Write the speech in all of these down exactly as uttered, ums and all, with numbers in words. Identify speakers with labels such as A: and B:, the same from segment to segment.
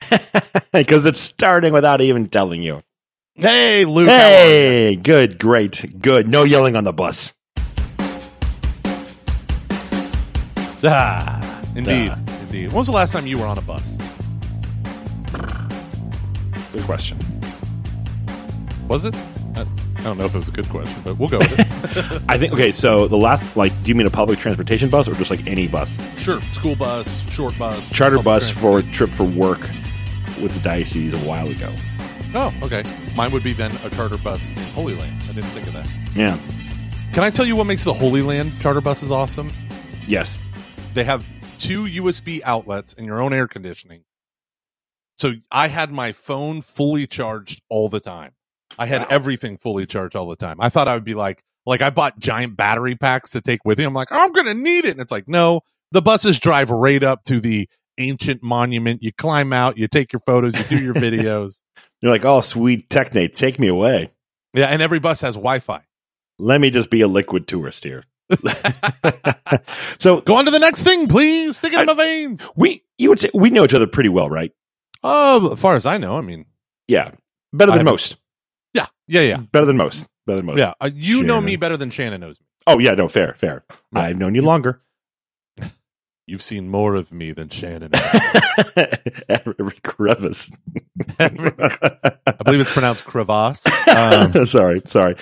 A: Because it's starting without even telling you.
B: Hey, Luke.
A: Hey, good, great, good. No yelling on the bus.
B: Ah, indeed,
A: Ah.
B: indeed. When was the last time you were on a bus?
A: Good question.
B: Was it? I, I don't know if it was a good question, but we'll go with it.
A: I think, okay, so the last, like, do you mean a public transportation bus or just like any bus?
B: Sure. School bus, short bus.
A: Charter
B: public
A: bus for a
B: transportation.
A: trip for work with the diocese a while ago.
B: Oh, okay. Mine would be then a charter bus in Holy Land. I didn't think of that.
A: Yeah.
B: Can I tell you what makes the Holy Land charter buses awesome?
A: Yes.
B: They have two U S B outlets and your own air conditioning. So I had my phone fully charged all the time. I had
A: Wow.
B: everything fully charged all the time. I thought I would be like, like I bought giant battery packs to take with me. I'm like, I'm going to need it. And it's like, no, the buses drive right up to the ancient monument. You climb out, you take your photos, you do your videos.
A: You're like, oh, sweet Technate, take me away.
B: Yeah. And every bus has Wi-Fi.
A: Let me just be a liquid tourist here. So
B: Go on to the next thing, please. Stick it in
A: I-
B: my veins.
A: we, you would say, we know each other pretty well, right?
B: Oh, as far as I know, I mean,
A: Yeah. Better
B: I
A: than
B: haven't-
A: most.
B: yeah, yeah, yeah.
A: Better than most. Better than most.
B: Yeah. Uh, you know
A: Shannon.
B: me better than Shannon knows me.
A: Oh, yeah, no, fair, fair.
B: Yeah.
A: I've known you longer.
B: You've seen more of me than Shannon knows.
A: Every crevice.
B: I believe it's pronounced crevasse. Um,
A: sorry, sorry.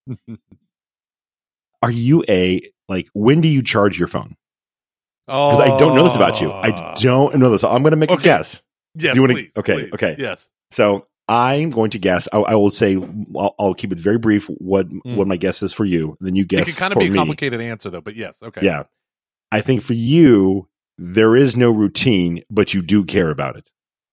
A: Are you a, like, when do you charge your phone? Because I don't know this about you. I don't know this. I'm going to make a
B: Okay.
A: guess.
B: Yes,
A: you wanna-
B: please.
A: okay,
B: please.
A: okay.
B: Yes.
A: So I'm going to guess. I, I will say, I'll, I'll keep it very brief. What what my guess is for you? Then you guess
B: It can kind of
A: for
B: be a
A: me.
B: complicated answer, though, but yes. Okay.
A: Yeah, I think for you there is no routine, but you do care about it.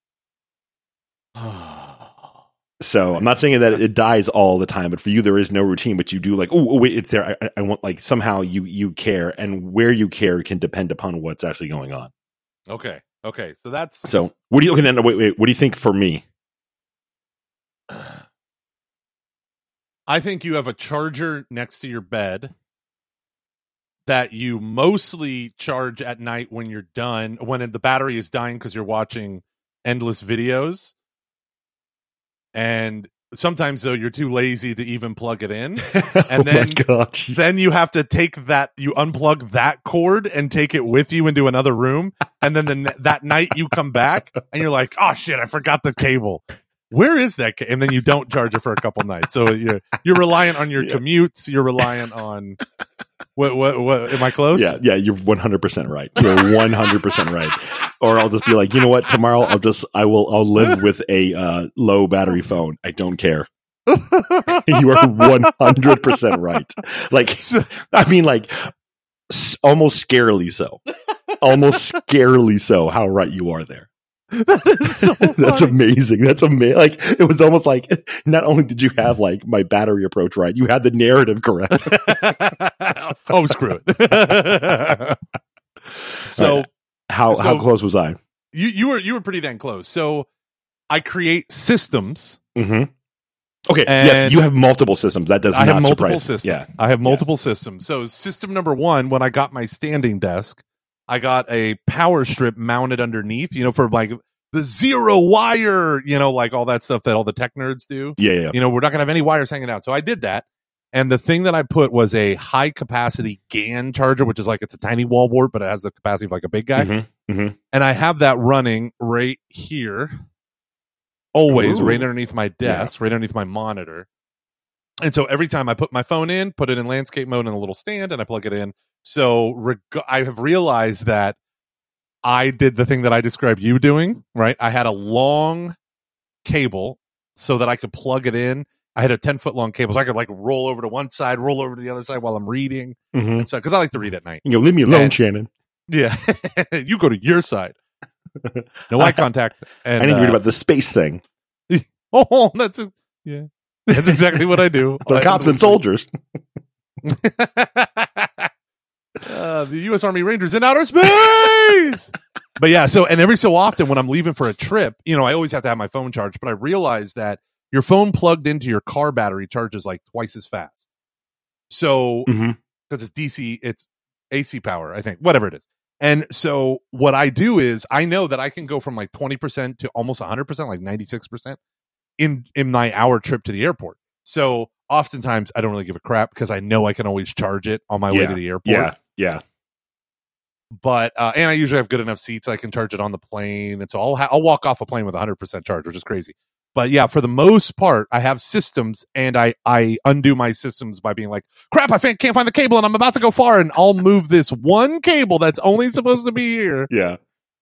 A: So I'm not saying that it dies all the time, but for you there is no routine, but you do like, oh, wait, it's there. I, I want like somehow you you care, and where you care can depend upon what's actually going on.
B: Okay. Okay. So that's.
A: So what do you? Okay, no, wait, wait. What do you think for me?
B: I think you have a charger next to your bed that you mostly charge at night when you're done, when the battery is dying because you're watching endless videos. And sometimes, though, you're too lazy to even plug it in. And
A: oh
B: then,
A: my gosh.
B: then you have to take that, you unplug that cord and take it with you into another room. And then the, that night you come back and you're like, oh shit, I forgot the cable. Where is that? Ca-? And then you don't charge it for a couple nights. So you're, you're reliant on your
A: Yeah.
B: commutes. You're reliant on what, what, what, am I close?
A: Yeah, yeah, you're one hundred percent right. You're one hundred percent right. Or I'll just be like, you know what? Tomorrow I'll just, I will, I'll live with a uh, low battery phone. I don't care. You are one hundred percent right. Like, I mean, like, s- almost scarily so. Almost scarily so how right you are there.
B: That is so
A: That's
B: funny.
A: amazing. That's amazing. Like, it was almost like, not only did you have like my battery approach right, you had the narrative correct.
B: Oh, screw it. So,
A: How,
B: So-
A: how close was I?
B: you you were you were pretty dang close. So I create systems.
A: Mm-hmm. Okay.
B: And
A: yes, you have multiple systems. That does
B: I
A: not
B: have multiple
A: surprise me.
B: systems.
A: Yeah.
B: I have multiple systems. So system number one, when I got my standing desk, I got a power strip mounted underneath, you know, for like the zero wire, you know, like all that stuff that all the tech nerds do.
A: Yeah. Yeah.
B: You know, we're not gonna have any wires hanging out. So I did that. And the thing that I put was a high capacity GAN charger, which is like it's a tiny wall wart, but it has the capacity of like a big guy.
A: Mm-hmm. Mm-hmm.
B: And I have that running right here, always
A: Ooh.
B: right underneath my desk, right underneath my monitor. And so every time I put my phone in, put it in landscape mode in a little stand, and I plug it in. So reg- I have realized that I did the thing that I described you doing, right? I had a long cable so that I could plug it in. I had a ten foot long cable, so I could like roll over to one side, roll over to the other side while I'm reading.
A: Mm-hmm.
B: And so, because I like to read at night.
A: You know, leave me alone,
B: And-
A: Shannon.
B: Yeah. You go to your side. No eye contact. And,
A: I need to read
B: uh,
A: about the space thing.
B: Oh, that's a, yeah. That's exactly what I do.
A: They're
B: I-
A: cops and soldiers.
B: uh, the U S Army Rangers in outer space. But yeah, so and every so often when I'm leaving for a trip, you know, I always have to have my phone charged. But I realize that your phone plugged into your car battery charges like twice as fast. So because
A: Mm-hmm.
B: it's D C, it's A C power, I think, whatever it is. And so what I do is I know that I can go from like twenty percent to almost one hundred percent, like ninety-six percent in, in my hour trip to the airport. So oftentimes I don't really give a crap because I know I can always charge it on my
A: yeah.
B: way to the airport.
A: Yeah, yeah.
B: But, uh, and I usually have good enough seats I can charge it on the plane. And so I'll, ha- I'll walk off a plane with one hundred percent charge, which is crazy. But yeah, for the most part, I have systems, and I, I undo my systems by being like, crap, I can't find the cable, and I'm about to go far, and I'll move this one cable that's only supposed to be here.
A: Yeah.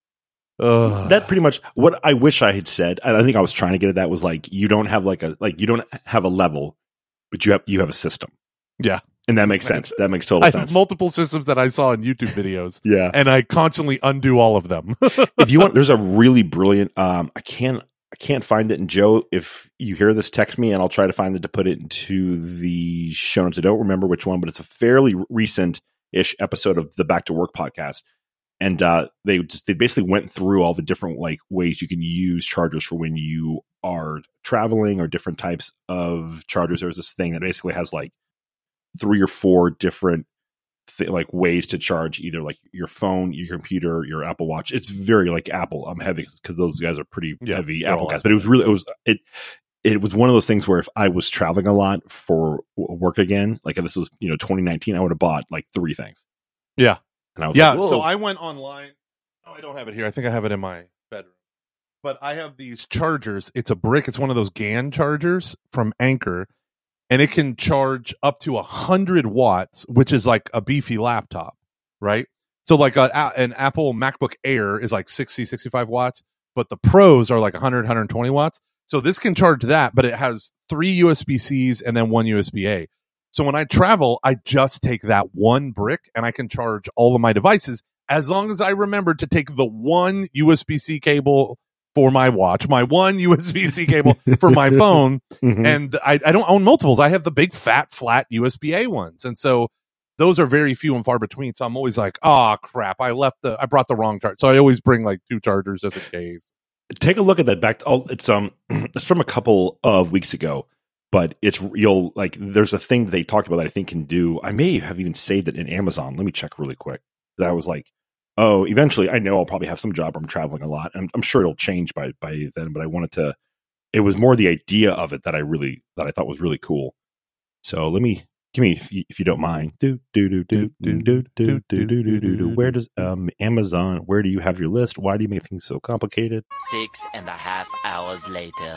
B: Ugh.
A: That pretty much what I wish I had said. And I think I was trying to get at that was like, you don't have like a, like you don't have a level, but you have, you have a system.
B: Yeah.
A: And that makes sense. That makes total
B: I
A: sense.
B: have multiple systems that I saw in YouTube videos.
A: Yeah.
B: And I constantly undo all of them.
A: If you want, there's a really brilliant, um, I can't, I can't find it. And Joe, if you hear this, text me and I'll try to find it to put it into the show notes. I don't remember which one, but it's a fairly recent-ish episode of the Back to Work podcast. And uh, they just they basically went through all the different like ways you can use chargers for when you are traveling or different types of chargers. There's this thing that basically has like three or four different th- like ways to charge either like your phone, your computer, your Apple Watch. It's very like Apple. I'm heavy because those guys are pretty
B: Yeah,
A: heavy
B: they're
A: Apple
B: all
A: guys. But it was really it was it it was one of those things where if I was traveling a lot for w- work again, like if this was you know twenty nineteen, I would have bought like three things.
B: Yeah.
A: And I was
B: Yeah,
A: like,
B: so I went online. Oh, I don't have it here. I think I have it in my bedroom. But I have these chargers. It's a brick. It's one of those G A N chargers from Anker, and it can charge up to one hundred watts, which is like a beefy laptop, right? So like a, an Apple MacBook Air is like sixty, sixty-five watts, but the Pros are like one hundred, one hundred twenty watts. So this can charge that, but it has three U S B Cs and then one U S B A. So when I travel, I just take that one brick and I can charge all of my devices as long as I remember to take the one U S B C cable for my watch, my one U S B C cable for my phone.
A: Mhm.
B: And I, I don't own multiples. I have the big fat flat U S B A ones. And so those are very few and far between. So I'm always like, oh crap, I left the, I brought the wrong charge. So I always bring like two chargers just in case.
A: Take a look at that back. To, oh, it's um, it's from a couple of weeks ago, but it's you'll like. There's a thing that they talked about that I think can do. I may have even saved it in Amazon. Let me check really quick. That was like, oh, eventually, I know I'll probably have some job where I'm traveling a lot, and I'm sure it'll change by by then. But I wanted to. It was more the idea of it that I really that I thought was really cool. So let me. Give me if you, if you don't mind. Do do do do do do do do do do do do. Where does um Amazon? Where do you have your list? Why do you make things so complicated?
C: Six and a half hours later.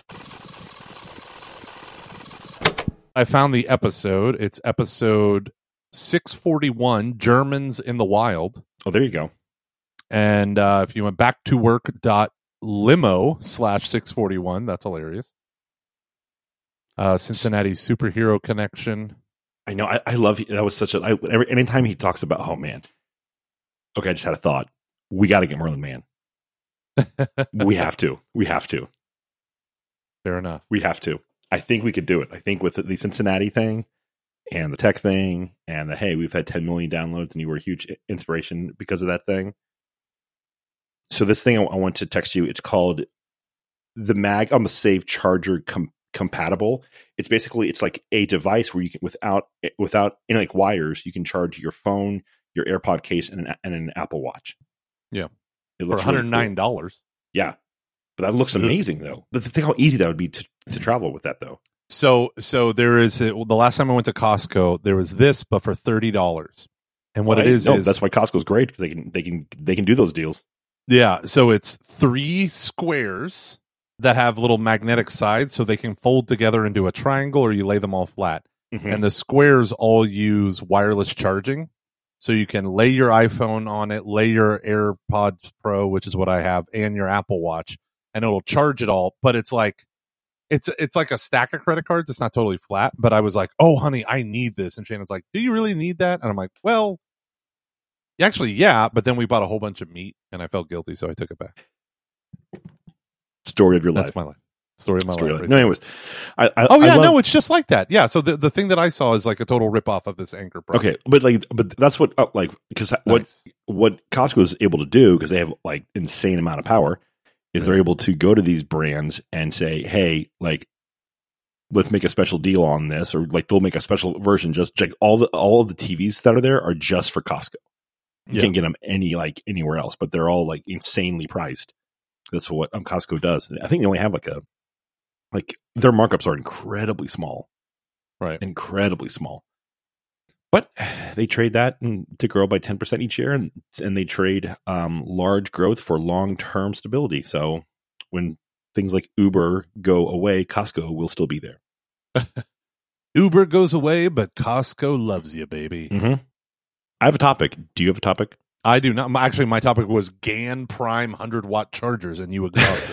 B: I found the episode. It's episode six forty-one, Germans in the Wild.
A: Oh, there you go.
B: And uh, if you went back to work dot limo slash six forty-one, that's hilarious. Uh, Cincinnati superhero connection.
A: I know. I, I love that was such a. I, every anytime he talks about, oh man. Okay, I just had a thought. We got to get Merlin Mann. we have to. We have to.
B: Fair enough.
A: We have to. I think we could do it. I think with the, the Cincinnati thing and the tech thing and the hey, we've had ten million downloads and you were a huge inspiration because of that thing. So this thing I, I want to text you. It's called the Mag on the Save Charger Com- Compatible. It's basically it's like a device where you can without without any like wires you can charge your phone, your AirPod case, and an, and an Apple Watch.
B: Yeah,
A: it
B: for
A: looks
B: one hundred nine
A: really
B: dollars.
A: cool. Yeah, but that looks amazing though. But think how easy that would be to, to travel with that though.
B: So so there is a, the last time I went to Costco, there was this, but for thirty dollars. And what
A: right?
B: it is
A: no,
B: is
A: that's why Costco's great because they can they can they can do those deals.
B: Yeah, so it's three squares that have little magnetic sides so they can fold together into a triangle or you lay them all flat.
A: Mm-hmm.
B: And the squares all use wireless charging. So you can lay your iPhone on it, lay your AirPods Pro, which is what I have, and your Apple Watch, and it'll charge it all. But it's like it's it's like a stack of credit cards. It's not totally flat. But I was like, oh, honey, I need this. And Shannon's like, do you really need that? And I'm like, well, actually, yeah. But then we bought a whole bunch of meat, and I felt guilty, so I took it back.
A: Story of your
B: That's
A: life.
B: my life. Story of my
A: Story
B: life.
A: of, no, anyways. I, I,
B: oh, yeah,
A: I love,
B: no, it's just like that. Yeah, so the, the thing that I saw is like a total ripoff of this Anchor product.
A: Okay, but like, but that's what, uh, like, because what
B: Nice.
A: what Costco is able to do because they have like insane amount of power is they're able to go to these brands and say, hey, like, let's make a special deal on this, or like they'll make a special version. Just like all the all of the T Vs that are there are just for Costco. You
B: Yeah.
A: can't get them any like anywhere else, but they're all like insanely priced. That's what um, Costco does. I think they only have like a like their markups are incredibly small,
B: Right.
A: incredibly small. But they trade that and, to grow by ten percent each year, and and they trade um, large growth for long term stability. So when things like Uber go away, Costco will still be there.
B: Uber goes away, but Costco loves you, baby.
A: Mm-hmm. I have a topic. Do you have a topic?
B: I do not. my- Actually, my topic was GAN Prime one hundred watt chargers, and you exhausted.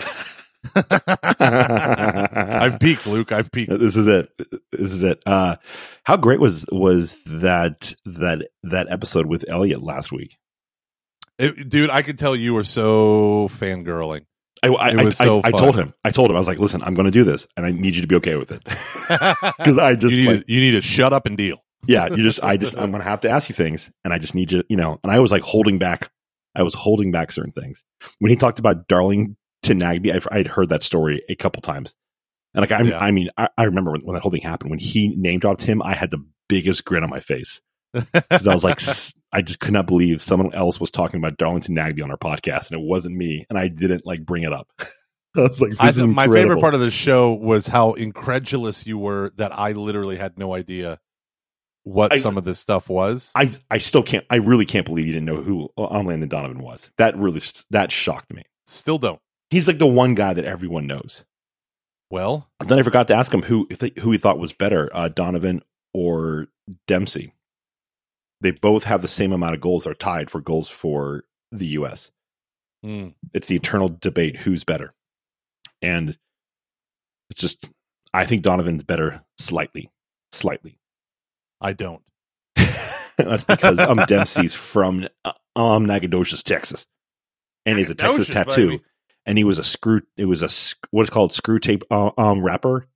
B: I've peaked, Luke. I've peaked.
A: This is it. This is it. Uh, how great was was that that that episode with Elliot last week?
B: It- dude, I could tell you were so fangirling.
A: I, I,
B: It was
A: I,
B: so
A: I, I
B: fun.
A: told him. I told him. I was like, "Listen, I'm going to do this, and I need you to be okay with it." Because I just
B: you, need
A: like,
B: to, you need to shut up and deal.
A: yeah, you just, I just, I'm going to have to ask you things, and I just need you, you know. And I was like holding back. I was holding back certain things when he talked about Darlington Nagby. I, I'd heard that story a couple times, and like, I,
B: Yeah.
A: I mean, I, I remember when, when that whole thing happened. When he name dropped him, I had the biggest grin on my face because I was like, s- I just could not believe someone else was talking about Darlington Nagby on our podcast, and it wasn't me, and I didn't like bring it up. I was like, this
B: I
A: is
B: th- my favorite
A: incredible.
B: part of the show was how incredulous you were that I literally had no idea what
A: I-
B: some of this stuff was.
A: I, I still can't. I really can't believe you didn't know who um, Landon Donovan was. That really that shocked me.
B: Still don't.
A: He's like the one guy that everyone knows.
B: Well,
A: Then I forgot to ask him who if they, who he thought was better, uh, Donovan or Dempsey. They both have the same amount of goals. Are tied for goals for the U S.
B: mm,
A: It's the eternal debate: who's better? And it's just, I think Donovan's better slightly, slightly.
B: I don't.
A: That's because um Dempsey's from uh, um Nacogdoches, Texas, and he's a Texas
B: Nacogdoches,
A: tattoo,
B: baby.
A: and he was a screw. It was a sc- what's called screw tape uh, um rapper.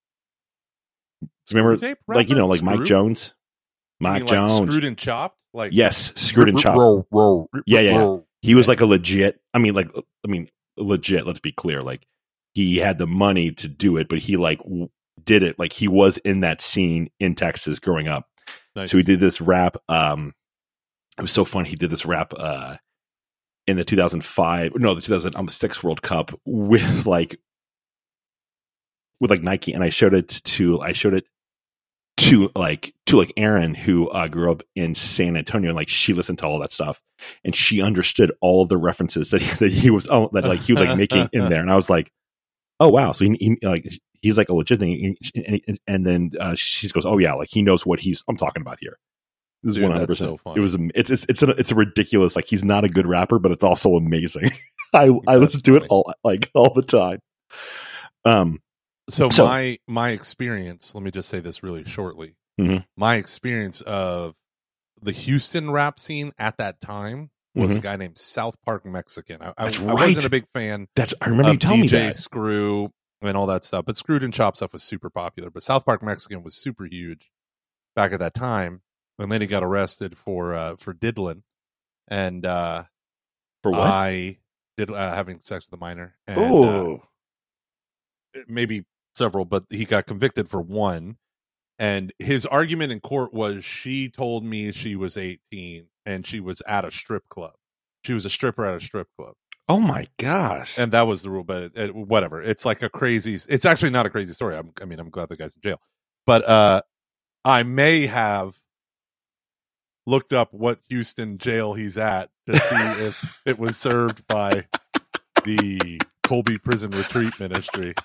A: Remember,
B: Screw tape
A: like you know,
B: rapper?
A: like Mike
B: Screw?
A: Jones,
B: You
A: Mike
B: mean, like,
A: Jones.
B: screwed and chopped, like
A: Yes, screwed and chopped.
B: Roll, roll,
A: Yeah, yeah, yeah.
B: roll.
A: He was like a legit. I mean, like I mean, legit. Let's be clear. Like he had the money to do it, but he like w- did it. Like he was in that scene in Texas growing up.
B: Nice.
A: So he did this rap. Um, it was so fun. He did this rap uh, in the two thousand five, no, the two thousand six World Cup with like with like Nike, and I showed it to I showed it to like to like Aaron, who uh, grew up in San Antonio, and like she listened to all that stuff, and she understood all of the references that he, that he was oh, that like he was like making in there, and I was like, oh wow, so he, he like. He's like a legit thing, and, and, and then uh, she goes, "Oh yeah, like he knows what he's I'm talking about here." This is
B: Dude,
A: one hundred
B: that's so
A: percent.
B: funny.
A: It was it's it's it's a, it's a ridiculous. Like he's not a good rapper, but it's also amazing. I I
B: That's
A: listen to
B: funny.
A: it all like all the time. Um,
B: So,
A: So-
B: my my experience, let me just say this really shortly.
A: Mhm.
B: My experience of the Houston rap scene at that time was
A: Mhm.
B: a guy named South Park Mexican. I, I,
A: That's
B: I
A: right.
B: wasn't a big fan
A: that's I remember you
B: of
A: telling
B: D J
A: me that.
B: Screw and all that stuff, but Screwed and Chop stuff was super popular. But South Park Mexican was super huge back at that time, and then he got arrested for uh, for diddling and uh,
A: For what?
B: I did uh, having sex with a minor. And, uh,
A: Oh,
B: maybe several, but he got convicted for one. And his argument in court was she told me she was eighteen and she was at a strip club. She was a stripper at a strip club.
A: oh my gosh!
B: And that was the rule, but it, it, whatever. It's like a crazy, it's actually not a crazy story. I'm, I mean, I'm glad the guy's in jail. But uh, I may have looked up what Houston jail he's at to see if it was served by the Colby Prison Retreat Ministry.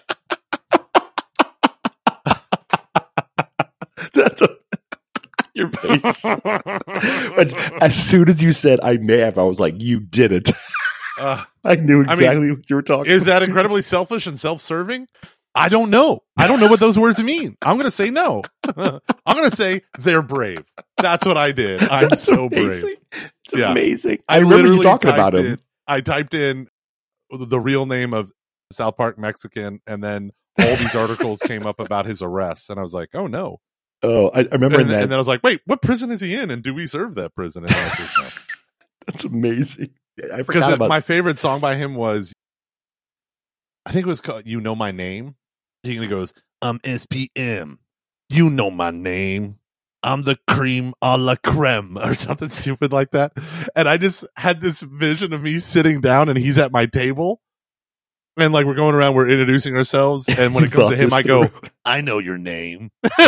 A: That's a, your face. as, as soon as you said I may have, I was like, you did it.
B: Uh,
A: I knew
B: I mean,
A: exactly what you were talking.
B: is
A: about.
B: that incredibly selfish and self-serving? I don't know. I don't know what those words mean. I'm going to say no. I'm going to say they're brave. That's what I did. I'm
A: That's
B: so
A: amazing.
B: brave.
A: It's
B: Yeah.
A: amazing. I, remember you
B: literally
A: talking
B: typed
A: about him.
B: in- I typed in the real name of South Park Mexican, and then all these articles came up about his arrest, and I was like, "Oh no!"
A: Oh, I, I remember
B: And,
A: that.
B: and then I was like, "Wait, what prison is he in? And do we serve that prison?" And the answer is no.
A: That's amazing. I forgot
B: Because
A: about
B: my favorite song by him was, I think it was called "You Know My Name." He goes, "I'm S P M. You know my name." I'm the cream a la creme or something stupid like that. And I just had this vision of me sitting down and he's at my table. And like we're going around, we're introducing ourselves. And when it comes to him, I go, I know your name.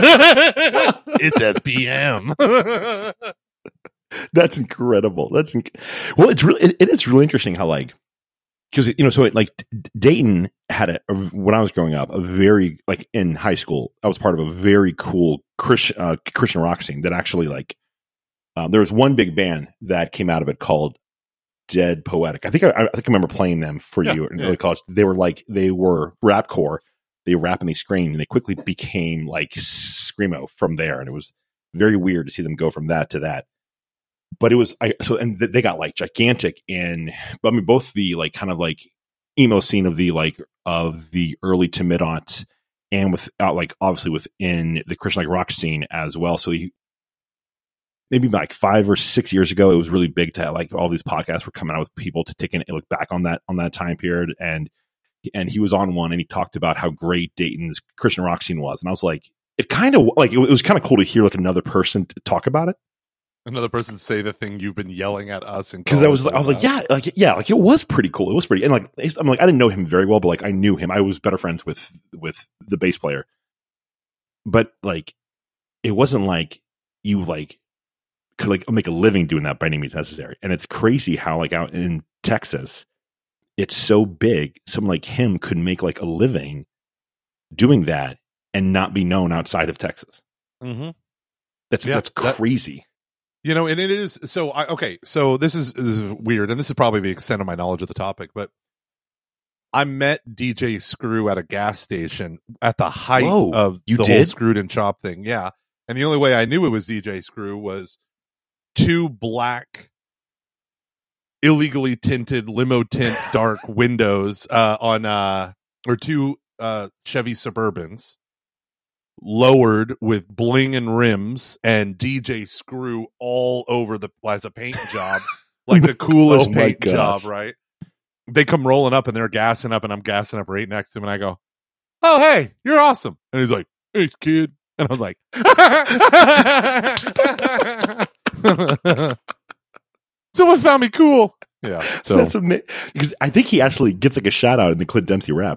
B: It's S P M.
A: That's incredible. That's inc- well, it's really, it, it is really interesting how like, because, you know, so it, like Dayton had a, a, when I was growing up, a very, like in high school, I was part of a very cool Chris, uh, Christian rock scene that actually like, um, there was one big band that came out of it called Dead Poetic. I think I, I think I remember playing them for
B: yeah,
A: you in
B: yeah.
A: early college. They were like, they were rapcore. They rap and they scream, and they quickly became like screamo from there. And it was very weird to see them go from that to that. But it was, I, so, and they got like gigantic in, I mean, both the like kind of like emo scene of the like, of the early to mid aughts and with uh, like obviously within the Christian like rock scene as well. So he, maybe like five or six years ago, it was really big to like all these podcasts were coming out with people to take a look back on that, on that time period. And, and he was on one and he talked about how great Dayton's Christian rock scene was. And I was like, it kind of like, it was kind of cool to hear like another person to talk about it.
B: Another person say the thing you've been yelling at us, and
A: because I was, I was like, yeah, like, yeah, like it was pretty cool. It was pretty, and like, I'm like, I didn't know him very well, but like, I knew him. I was better friends with with the bass player, but like, it wasn't like you like could like make a living doing that by any means necessary. And it's crazy how like out in Texas, it's so big. Someone like him could make like a living doing that and not be known outside of Texas.
B: Mm-hmm.
A: That's
B: yeah,
A: that's crazy.
B: That- You know, and it is so. I, okay, so this is, this is weird, and this is probably the extent of my knowledge of the topic. But I met D J Screw at a gas station at the height
A: Whoa,
B: of
A: you
B: the
A: did?
B: whole Screwed and Chop thing. Yeah, and the only way I knew it was D J Screw was two black, illegally tinted limo tint dark windows uh, on uh, or two uh, Chevy Suburbans. Lowered with bling and rims and D J Screw all over the as a paint job, like the coolest
A: Oh my
B: paint
A: gosh.
B: job, right? They come rolling up and they're gassing up, and I'm gassing up right next to him, and I go, "Oh, hey, you're awesome!" And he's like, "Hey, kid," and I was like, "Someone found me cool." Yeah, so
A: that's amazing because I think he actually gets like a shout out in the Clint Dempsey rap.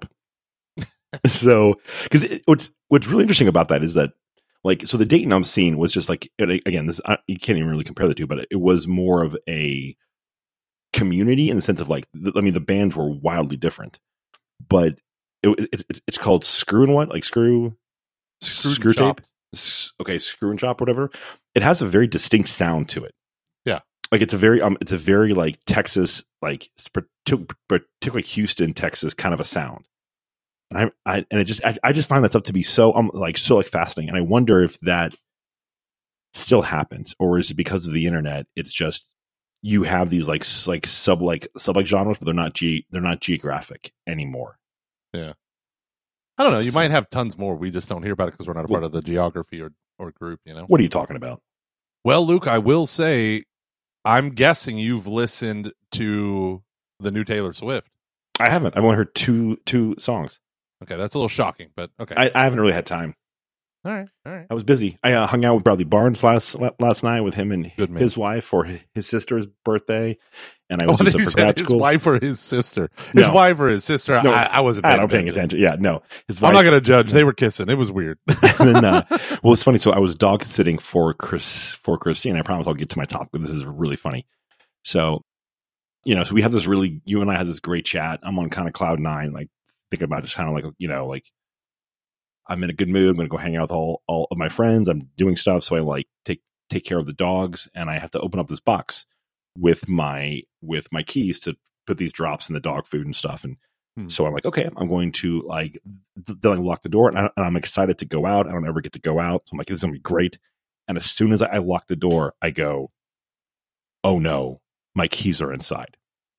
A: So, because what's what's really interesting about that is that, like, so the Dayton I'm seeing was just like, again, this I, you can't even really compare the two, but it was more of a community in the sense of like, the, I mean, the bands were wildly different, but it, it, it, it's called Screw and what, like Screw,
B: Screwed
A: Screw
B: and
A: Tape,
B: Chopped.
A: S- okay, Screw and Chop, whatever. It has a very distinct sound to it.
B: Yeah,
A: like it's a very um, it's a very like Texas, like particularly Houston, Texas kind of a sound. And I, I, and it just, I, I just find that stuff to be so, um, like, so like fascinating. And I wonder if that still happens, or is it because of the internet? It's just you have these like, s- like sub, like sub, like genres, but they're not ge, they're not geographic anymore.
B: yeah. I don't know. You
A: So-
B: might have tons more. We just don't hear about it because we're not a part of the geography or or group. You know.
A: What are you talking about?
B: Well, Luke, I will say, I'm guessing you've listened to the new Taylor Swift.
A: I haven't. I've only heard two, two songs.
B: Okay, that's a little shocking, but okay.
A: I, I haven't really had time.
B: all right, all right.
A: I was busy. I uh, hung out with Bradley Barnes last last night with him and
B: Good man.
A: his wife for his, his sister's birthday, and I
B: Oh,
A: was
B: I
A: with
B: think
A: him
B: you
A: for
B: said
A: grad
B: his
A: school.
B: wife or his sister. His
A: No.
B: wife or his sister.
A: No,
B: I, I wasn't.
A: I
B: paying
A: don't paying attention. Yeah, no, his wife.
B: I'm not going to judge. They were kissing. It was weird.
A: and then, uh, well, it's funny. So I was dog sitting for Chris for Christine. I promise I'll get to my topic, but this is really funny. So, you know, so we have this really. You and I had this great chat. I'm on kind of cloud nine, like thinking about just kind of like you know, like I'm in a good mood. I'm going to go hang out with all all of my friends. I'm doing stuff, so I like take take care of the dogs, and I have to open up this box with my with my keys to put these drops in the dog food and stuff. And
B: Hmm.
A: so I'm like, okay, I'm going to like th- then I lock the door, and, I, and I'm excited to go out. I don't ever get to go out, so I'm like, this is gonna be great. And as soon as I lock the door, I go, oh no, my keys are inside.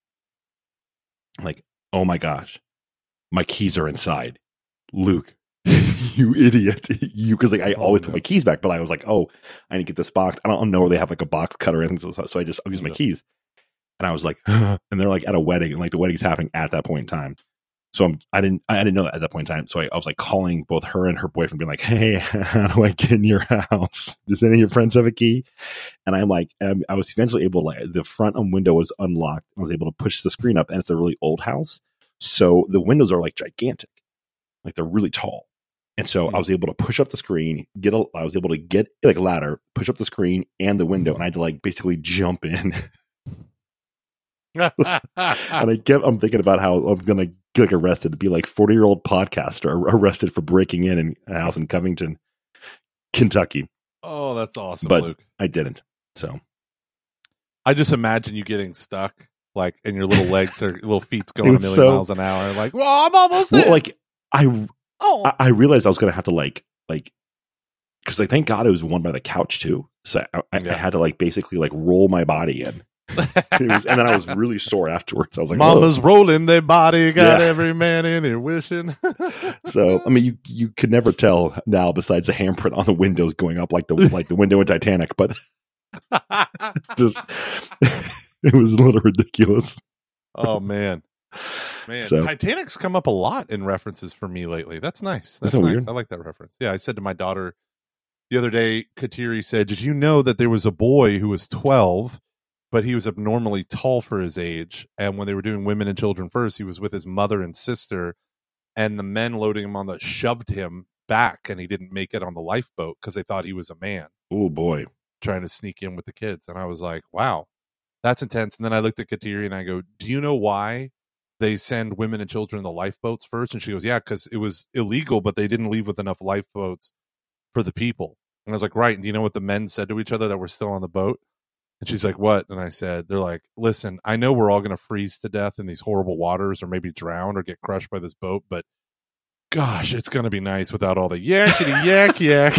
A: I'm like, oh my gosh, my keys are inside, Luke. You idiot, you because like I
B: Oh,
A: always
B: no.
A: put my keys back, but I was like, oh, I need to get this box. I don't know where they have like a box cutter or anything, so, so I just I'll use my
B: Yeah.
A: keys. And I was like, and they're like at a wedding, and like the wedding's happening at that point in time. So I'm, I didn't, I didn't know that at that point in time. So I, I was like calling both her and her boyfriend, being like, "Hey, how do I get in your house? Does any of your friends have a key?" And I'm like, um, I was eventually able to, like, the front window was unlocked. I was able to push the screen up, and it's a really old house. So the windows are like gigantic, like they're really tall. And so mm-hmm. I was able to push up the screen, get a, I was able to get like a ladder, push up the screen and the window. And I had to like basically jump in. And I kept, I'm thinking about how I was going to get like arrested to be like forty year old podcaster arrested for breaking in, in a house in Covington, Kentucky.
B: Oh, that's awesome.
A: But
B: Luke.
A: I didn't. So
B: I just imagine you getting stuck, like, and your little legs or little feet's going a million
A: so,
B: miles an hour. Like, well, I'm almost there.
A: Well, like I,
B: oh,
A: I, I realized I was going to have to like, like, because like, thank God it was one by the couch too. So I, I, yeah. I had to like basically like roll my body in. It was, and then I was really sore afterwards. I was like,
B: "Mama's
A: whoa.
B: rolling their body, got
A: yeah.
B: every man in here wishing."
A: So, I mean, you you could never tell now, besides the handprint on the windows going up like the like the window in Titanic, but just it was a little ridiculous.
B: Oh man, man, so, Titanic's come up a lot in references for me lately. That's nice. That's nice. Weird? I like that reference. Yeah, I said to my daughter the other day, Kateri said, "Did you know that there was a boy who was twelve?" But he was abnormally tall for his age. And when they were doing Women and Children First, he was with his mother and sister. And the men loading him on the shoved him back, and he didn't make it on the lifeboat because they thought he was a man.
A: Oh, boy.
B: Trying to sneak in with the kids. And I was like, wow, that's intense. And then I looked at Kateri and I go, "Do you know why they send women and children in the lifeboats first?" And she goes, "Yeah, because it was illegal, but they didn't leave with enough lifeboats for the people." And I was like, right. And do you know what the men said to each other that were still on the boat? And she's like, "What?" And I said, they're like, "Listen, I know we're all going to freeze to death in these horrible waters or maybe drown or get crushed by this boat, but gosh, it's going to be nice without all the yakety yak yak."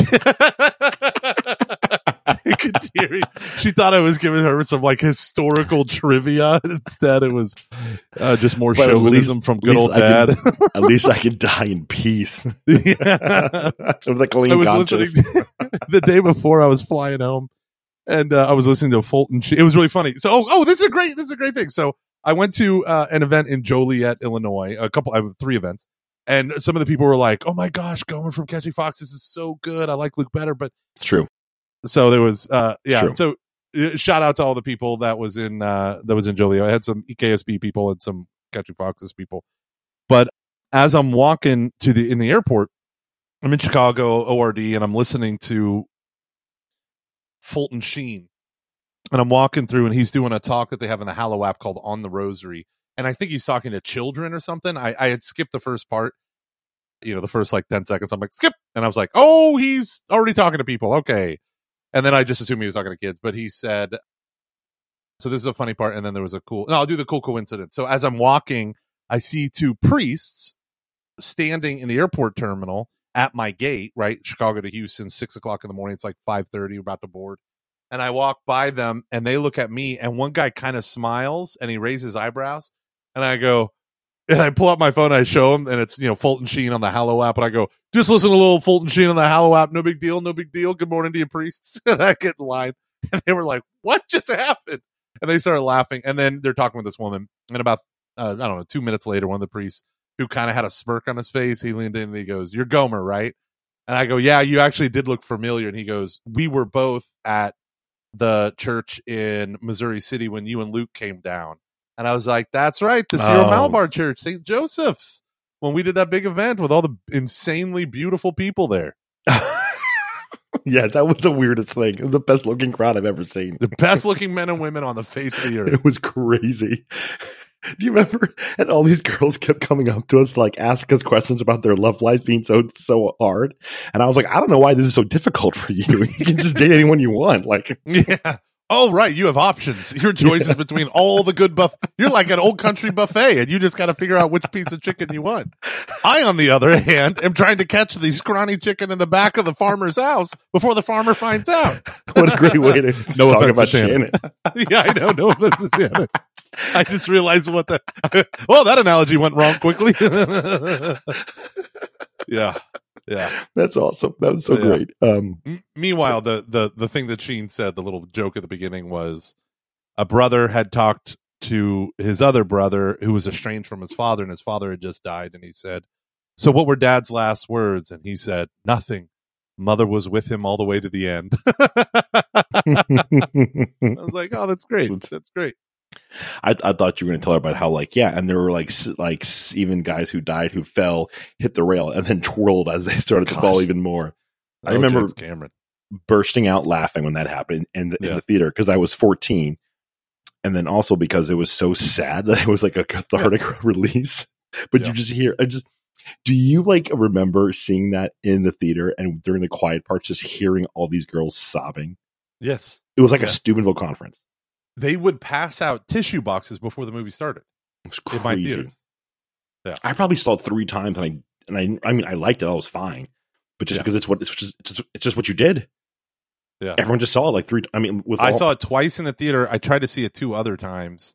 B: She thought I was giving her some like historical trivia. Instead, it was uh, just more but chauvinism least, from good old dad.
A: Can, at least I could die in peace.
B: Yeah.
A: Like
B: I was listening to, the day before I was flying home. And uh, I was listening to Fulton Sheen. It was really funny. So, oh, oh, this is a great, this is a great thing. So, I went to uh, an event in Joliet, Illinois. A couple, I have three events, and some of the people were like, "Oh my gosh, Gomer from Catching Foxes is so good. I like Luke better." But
A: it's true.
B: So there was, uh, yeah. So uh, shout out to all the people that was in uh, that was in Joliet. I had some E K S B people and some Catching Foxes people. But as I'm walking to the in the airport, I'm in Chicago O R D, and I'm listening to Fulton Sheen, and I'm walking through, and he's doing a talk that they have in the Hallow app called On the Rosary, and I think he's talking to children or something. I, I had skipped the first part, you know, the first like ten seconds. I'm like, skip, and I was like, oh, he's already talking to people, okay. And then I just assumed he was talking to kids, but he said, so this is a funny part, and then there was a cool, no, I'll do the cool coincidence. So as I'm walking, I see two priests standing in the airport terminal at my gate, right? Chicago to Houston, six o'clock in the morning. It's like five thirty, about to board. And I walk by them, and they look at me, and one guy kind of smiles, and he raises his eyebrows. And I go, and I pull out my phone, and I show him, and it's, you know, Fulton Sheen on the Hallow app. And I go, just listen to a little Fulton Sheen on the Hallow app. No big deal, no big deal. Good morning to you, priests. And I get in line, and they were like, what just happened? And they started laughing. And then they're talking with this woman. And about, uh, I don't know, two minutes later, one of the priests, who kind of had a smirk on his face, he leaned in and he goes, "You're Gomer, right?" And I go, "Yeah, you actually did look familiar." And he goes, "We were both at the church in Missouri City when you and Luke came down." And I was like, "That's right, the Syro
A: Oh.
B: Malabar Church, Saint Joseph's, when we did that big event with all the insanely beautiful people there."
A: Yeah, that was the weirdest thing. It was the best looking crowd I've ever seen.
B: The best looking men and women on the face of the earth.
A: It was crazy. Do you remember? And all these girls kept coming up to us to like ask us questions about their love lives being so so hard. And I was like, I don't know why this is so difficult for you. You can just date anyone you want. Like,
B: yeah. Oh, right. You have options. Your choice is between all the good buff. You're like an old country buffet, and you just got to figure out which piece of chicken you want. I, on the other hand, am trying to catch the scrawny chicken in the back of the farmer's house before the farmer finds out.
A: What a great way to
B: no
A: talk
B: offense
A: about
B: to Shannon.
A: Shannon.
B: Yeah, I know. No offense to Shannon. I just realized what the. Well, that analogy went wrong quickly. Yeah. Yeah,
A: that's awesome. That was so
B: yeah.
A: great. Um,
B: M- meanwhile, the, the the thing that Sheen said, the little joke at the beginning was, a brother had talked to his other brother who was estranged from his father, and his father had just died. And he said, "So what were Dad's last words?" And he said, "Nothing. Mother was with him all the way to the end." I was like, "Oh, that's great. That's great."
A: I, I thought you were going to tell her about how, like, yeah, and there were like s- like s- even guys who died who fell, hit the rail, and then twirled as they started
B: Gosh.
A: to fall even more. I
B: Oh,
A: remember
B: James Cameron.
A: bursting out laughing when that happened in the,
B: Yeah.
A: in the theater because I was fourteen, and then also because it was so sad that it was like a cathartic yeah. release. But yeah. you just hear, I just. Do you like remember seeing that in the theater and during the quiet parts, just hearing all these girls sobbing?
B: Yes,
A: it was like
B: yes.
A: a Steubenville conference.
B: They would pass out tissue boxes before the movie started.
A: It was
B: in my
A: crazy.
B: theaters. Yeah,
A: I probably saw it three times, and I and I I mean I liked it. I was fine, but just
B: yeah.
A: because it's what it's just it's just, it's just what you did.
B: Yeah,
A: everyone just saw it like three. I mean, with
B: I
A: all,
B: saw it twice in the theater. I tried to see it two other times,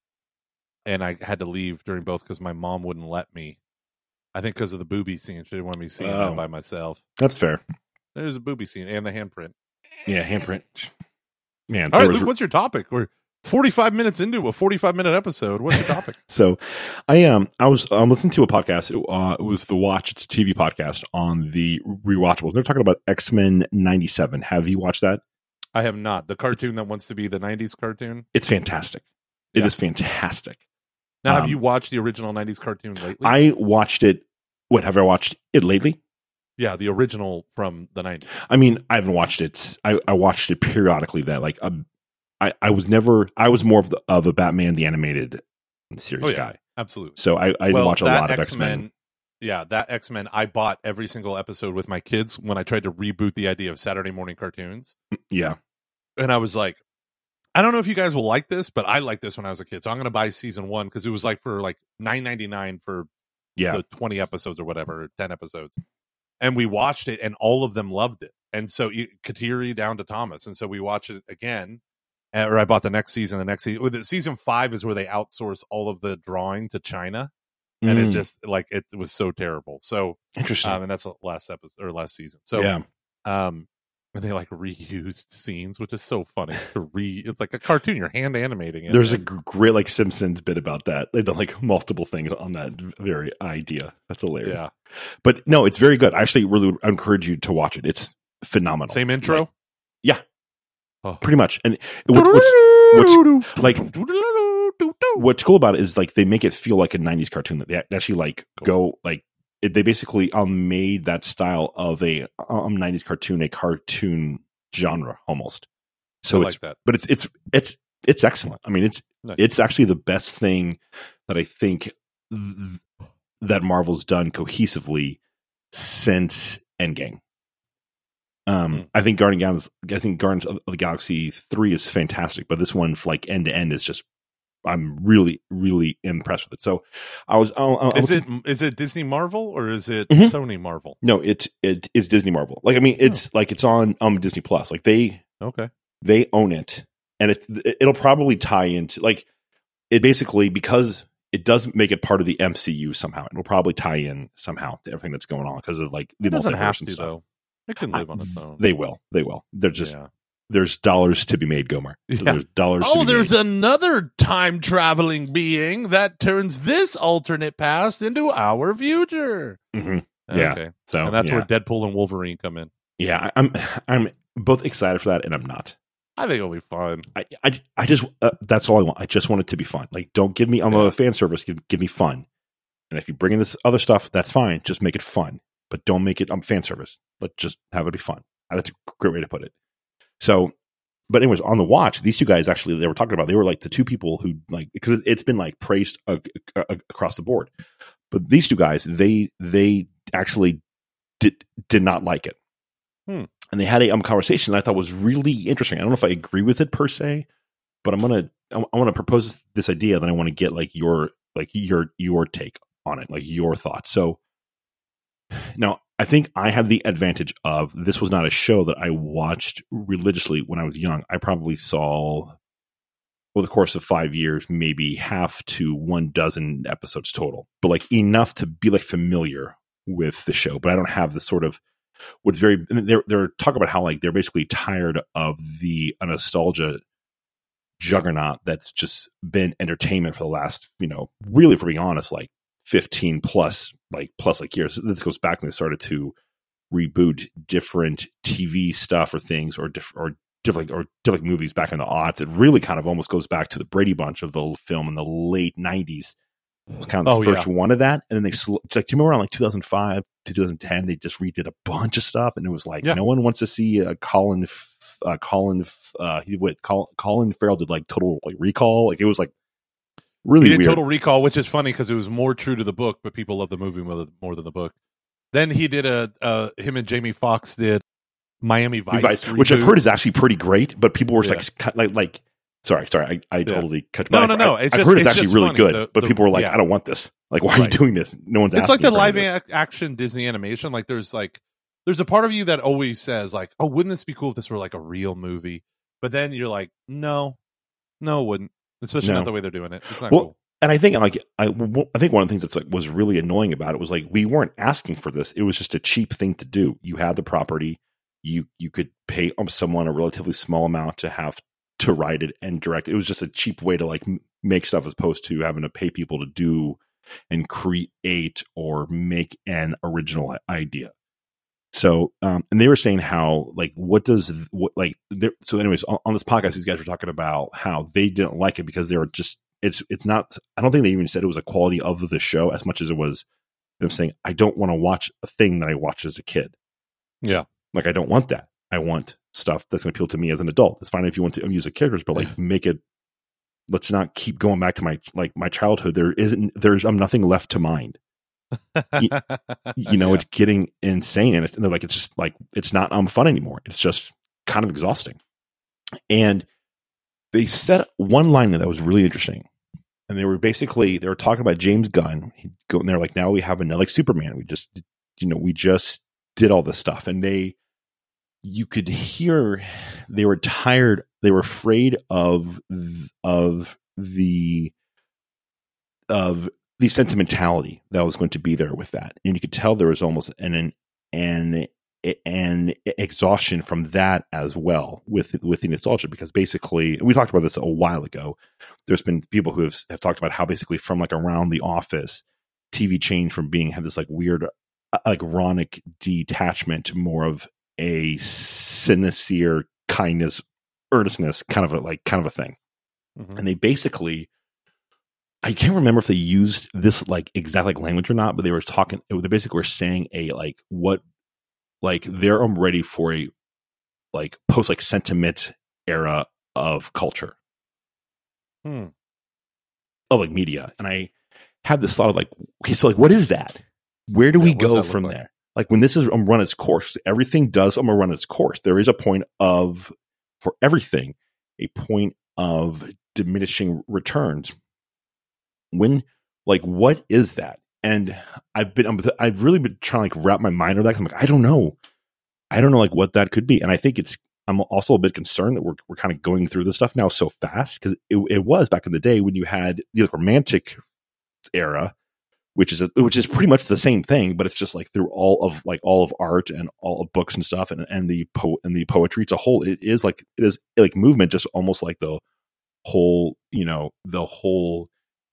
B: and I had to leave during both because my mom wouldn't let me. I think because of the booby scene. She didn't want me seeing
A: oh,
B: that by myself.
A: That's fair.
B: There's a booby scene and the handprint.
A: Yeah, handprint. Man,
B: all right,
A: was...
B: Luke, what's your topic? We're forty-five minutes into a forty-five minute episode. What's your topic?
A: so, I um, I was um, listening to a podcast. Uh, it was the Watch. It's a T V podcast on the Rewatchables. They're talking about X-Men ninety-seven. Have you watched that?
B: I have not. The cartoon it's, that wants to be the nineties cartoon.
A: It's fantastic. It
B: yeah.
A: is fantastic.
B: Now, have
A: um,
B: you watched the original nineties cartoon lately?
A: I watched it. What, have I watched it lately?
B: Yeah, the original from the nineties.
A: I mean, I haven't watched it. I, I watched it periodically. That like, um, I, I was never. I was more of the, of a Batman the Animated Series
B: oh, yeah,
A: guy.
B: Absolutely.
A: So I, I
B: well,
A: watch a lot of
B: X-Men,
A: X-Men.
B: Yeah, that X-Men. I bought every single episode with my kids when I tried to reboot the idea of Saturday morning cartoons.
A: Yeah,
B: and I was like, I don't know if you guys will like this, but I liked this when I was a kid. So I'm going to buy season one because it was like for like nine ninety-nine for
A: yeah.
B: the twenty episodes or whatever, or ten episodes. And we watched it and all of them loved it. And so Kateri down to Thomas. And so we watched it again. Or I bought the next season. The next season, season five is where they outsource all of the drawing to China. And
A: mm.
B: it just like, it was so terrible. So
A: interesting.
B: Um, and that's the last episode or last season. So,
A: yeah.
B: Um, and they like reused scenes, which is so funny to re. It's like a cartoon. You're hand animating it.
A: There's
B: and,
A: a great like Simpsons bit about that. They've done like multiple things on that very idea. That's hilarious.
B: Yeah,
A: but no, it's very good. I actually really would encourage you to watch it. It's phenomenal.
B: Same intro.
A: Like, yeah,
B: oh.
A: pretty much. And what, what's, what's like what's cool about it is like they make it feel like a nineties cartoon. That they actually like cool. go like. They basically um, made that style of a um, nineties cartoon a cartoon genre almost. So
B: I
A: it's,
B: like that.
A: but it's it's it's it's excellent. I mean, it's nice. It's actually the best thing that I think th- that Marvel's done cohesively since Endgame. Um, mm. I think Guardians, I think Guardians of the Galaxy three is fantastic, but this one, like end to end, is just. I'm really, really impressed with it. So, I was. I, I
B: is
A: was,
B: it is it Disney Marvel or is it
A: mm-hmm.
B: Sony Marvel?
A: No, it's it is Disney Marvel. Like I mean, it's oh. like it's on um Disney Plus. Like they
B: okay,
A: they own it, and it's it'll probably tie into like it basically because it doesn't make it part of the M C U somehow. It'll probably tie in somehow to everything that's going on because of like the
B: it doesn't have to
A: stuff.
B: though. It can live I, on its own.
A: They will. They will. They're just.
B: Yeah.
A: There's dollars to be made, Gomer. So
B: yeah.
A: There's dollars.
B: Oh,
A: to be
B: there's
A: made.
B: another time traveling being that turns this alternate past into our future.
A: Mm-hmm. Yeah.
B: Okay.
A: So
B: and that's
A: yeah.
B: where Deadpool and Wolverine come in.
A: Yeah, I'm. I'm both excited for that, and I'm not.
B: I think it'll be fun.
A: I. I, I just. Uh, that's all I want. I just want it to be fun. Like, don't give me. I'm yeah. a fan service. Give, give me fun. And if you bring in this other stuff, that's fine. Just make it fun, but don't make it. I'm um, fan service. Let's just have it be fun. That's a great way to put it. So, but anyways, on the watch, these two guys actually, they were talking about, they were like the two people who like, because it's been like praised uh, uh, across the board, but these two guys, they, they actually did, did not like it.
B: Hmm.
A: And they had a um, conversation that I thought was really interesting. I don't know if I agree with it per se, but I'm going to, I want to propose this idea that I want to get like your, like your, your take on it, like your thoughts. So now, I think I have the advantage of this was not a show that I watched religiously when I was young. I probably saw over the course of five years, maybe half to one dozen episodes total, but like enough to be like familiar with the show. But I don't have the sort of what's very, they're, they're talking about how like they're basically tired of the uh, nostalgia juggernaut that's just been entertainment for the last, you know, really, for being honest, like fifteen plus, like plus like years. This goes back when they started to reboot different T V stuff or things or different or different or different movies back in the aughts. It really kind of almost goes back to the Brady Bunch of the film in the late nineties. It was kind of the
B: Oh,
A: first
B: yeah.
A: one of that. And then they, sl- like, do you remember around like two thousand five to two thousand ten, they just redid a bunch of stuff. And it was like,
B: Yeah.
A: no one wants to see uh, Colin, uh, Colin, uh, he would Colin, Colin Farrell did like Total like Recall. Like it was like really
B: He did
A: weird.
B: Total Recall, which is funny because it was more true to the book, but people love the movie more, more than the book. Then he did a, uh, him and Jamie Foxx did Miami Vice,
A: Vice, which I've
B: reboot.
A: heard is actually pretty great, but people were
B: Yeah.
A: like, cut- like, like, sorry, sorry, I, I totally cut.
B: No,
A: but
B: no,
A: I,
B: no,
A: I,
B: it's
A: I've
B: just-
A: heard it's,
B: it's
A: actually
B: just
A: really
B: funny.
A: good,
B: The-
A: but
B: the-
A: people were like,
B: yeah.
A: I don't want this. Like, why are
B: Right.
A: you doing this? No one's
B: It's
A: asking
B: like the
A: for
B: live
A: this.
B: ac- action Disney animation. Like there's like there's a part of you that always says like, oh, wouldn't this be cool if this were like a real movie? But then you're like, no, no, it wouldn't. Especially
A: No.
B: not the way they're doing it. It's not
A: Well,
B: cool.
A: And I think like I, I think one of the things that's like was really annoying about it was like we weren't asking for this. It was just a cheap thing to do. You had the property, you you could pay someone a relatively small amount to have to write it and direct. It was just a cheap way to like m- make stuff as opposed to having to pay people to do and create or make an original idea. So, um, and they were saying how, like, what does, what, like, so anyways, on, on this podcast, these guys were talking about how they didn't like it because they were just, it's, it's not, I don't think they even said it was a quality of the show as much as it was them saying, I don't want to watch a thing that I watched as a kid.
B: Yeah.
A: Like, I don't want that. I want stuff that's going to appeal to me as an adult. It's fine if you want to use the characters, but like, make it, let's not keep going back to my, like, my childhood. There isn't, there's um, nothing left to mind. you, you know,
B: Yeah.
A: it's getting insane, and it's and they're like it's just like it's not um fun anymore. It's just kind of exhausting. And they said one line that was really interesting, and they were basically they were talking about James Gunn. He'd go and they're like, now we have another like Superman. We just you know we just did all this stuff, and they you could hear they were tired. They were afraid of of the of the sentimentality that was going to be there with that. And you could tell there was almost an, an, an, an exhaustion from that as well with, with the nostalgia, because basically, we talked about this a while ago. There's been people who have, have talked about how basically from like around The Office, T V changed from being, had this like weird, like ironic detachment to more of a sincere kindness, earnestness, kind of a, like, kind of a thing.
B: Mhm.
A: And they basically, I can't remember if they used this like exact like language or not, but they were talking. They basically were saying a like what, like they're um, ready for a like post like sentiment era of culture,
B: Hmm.
A: of like media. And I had this thought of like, okay, so like what is that? Where do
B: Yeah,
A: we
B: what does
A: go
B: that look
A: from
B: like?
A: there? Like when this is um, run its course, everything does um, run its course. There is a point of for everything, a point of diminishing returns. When, like, what is that? And I've been, I'm, I've really been trying to like wrap my mind around that. 'Cause I'm like, I don't know. I don't know like what that could be. And I think it's, I'm also a bit concerned that we're, we're kind of going through this stuff now so fast. Cause it, it was back in the day when you had the like, romantic era, which is, a, which is pretty much the same thing, but it's just like through all of like all of art and all of books and stuff and, and the po and the poetry. It's a whole, it is like, it is like movement, just almost like the whole, you know, the whole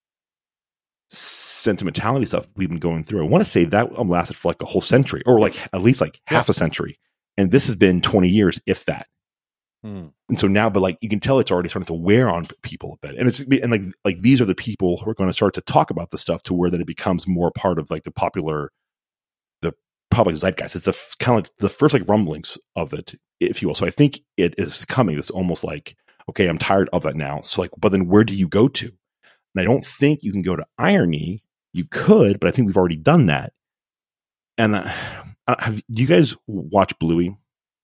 A: sentimentality stuff we've been going through. I want to say that um, lasted for like a whole century or like at least like half a century. And this has been twenty years, if that.
B: Hmm.
A: And so now, but like you can tell it's already starting to wear on people a bit. And it's, and like, like these are the people who are going to start to talk about the stuff to where that it becomes more part of like the popular, the public zeitgeist. It's a f- kind of like the first like rumblings of it, if you will. So I think it is coming. It's almost like, okay, I'm tired of that now. So like, but then where do you go to? And I don't think you can go to irony. You could, but I think we've already done that. And uh, have do you guys watch Bluey?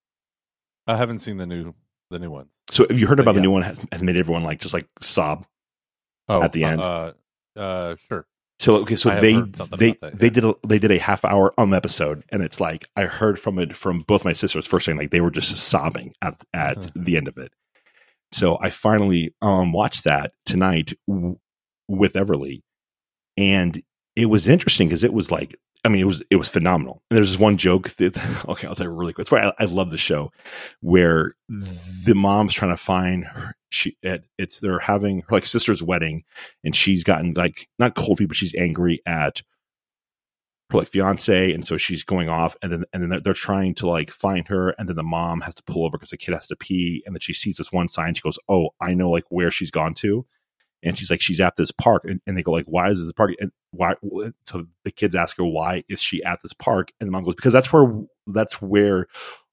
B: I haven't seen the new the new ones.
A: So have you heard
B: But
A: about the
B: yeah.
A: new one has, has made everyone like just like sob
B: Oh,
A: at the end?
B: Uh, uh, sure.
A: So okay, so
B: I have
A: they
B: heard something
A: they
B: about that,
A: they
B: yeah.
A: did a, they did a half hour um episode, and it's like I heard from it from both my sisters first saying like they were just sobbing at at
B: Uh-huh.
A: the end of it. So I finally um watched that tonight w- with Everly, and it was interesting because it was like I mean, it was it was phenomenal. And there's this one joke that okay, I'll tell you really quick. That's why I, I love the show, where the mom's trying to find her. She it's they're having her like sister's wedding, and she's gotten like not cold feet, but she's angry at her like fiance, and so she's going off, and then and then they're, they're trying to like find her, and then the mom has to pull over because the kid has to pee, and then she sees this one sign. She goes, "Oh, I know like where she's gone to." And she's like, she's at this park. And, and they go like, why is this park? And why? So the kids ask her, why is she at this park? And the mom goes, because that's where, that's where,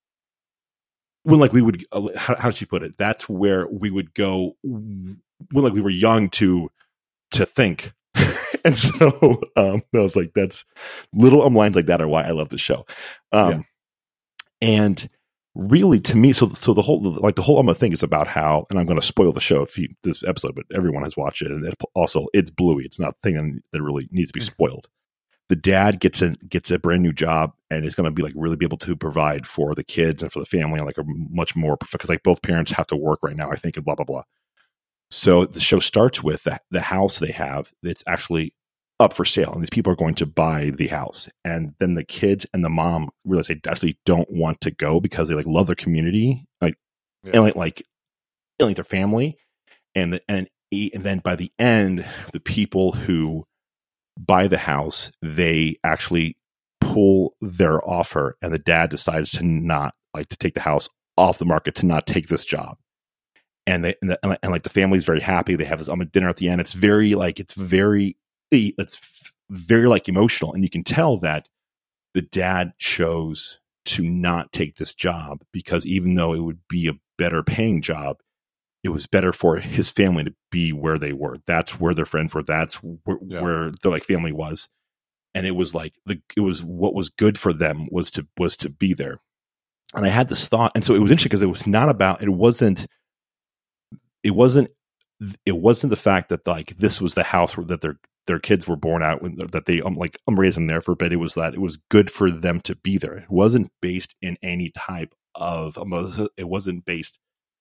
A: when like we would, uh, how, how did she put it? That's where we would go when like we were young to, to think. And so um, I was like, that's little um, lines like that are why I love the show. Um, yeah. And really, to me, so so the whole like the whole Umma thing is about how, and I'm going to spoil the show if you, this episode, but everyone has watched it, and it also it's Bluey. It's not a thing that really needs to be spoiled. The dad gets a gets a brand new job and is going to be like really be able to provide for the kids and for the family, and like a much more because like both parents have to work right now, I think, and blah blah blah. So the show starts with the, the house they have that's actually up for sale, and these people are going to buy the house, and then the kids and the mom realize they actually don't want to go because they like love their community, like yeah. and like like, and, like their family, and the, and and then by the end, the people who buy the house, they actually pull their offer, and the dad decides to not like to take the house off the market, to not take this job. And they and, the, and, and like the family's very happy. They have this um, dinner at the end. It's very like it's very it's very like emotional, and you can tell that the dad chose to not take this job because even though it would be a better paying job, it was better for his family to be where they were. That's where their friends were. That's where, yeah. where their like family was, and it was like the it was what was good for them was to was to be there. And I had this thought, and so it was interesting because it was not about it wasn't it wasn't it wasn't the fact that like this was the house where that their their kids were born out when that they um, like um, raised them there for a bit. It was that it was good for them to be there. It wasn't based in any type of it wasn't based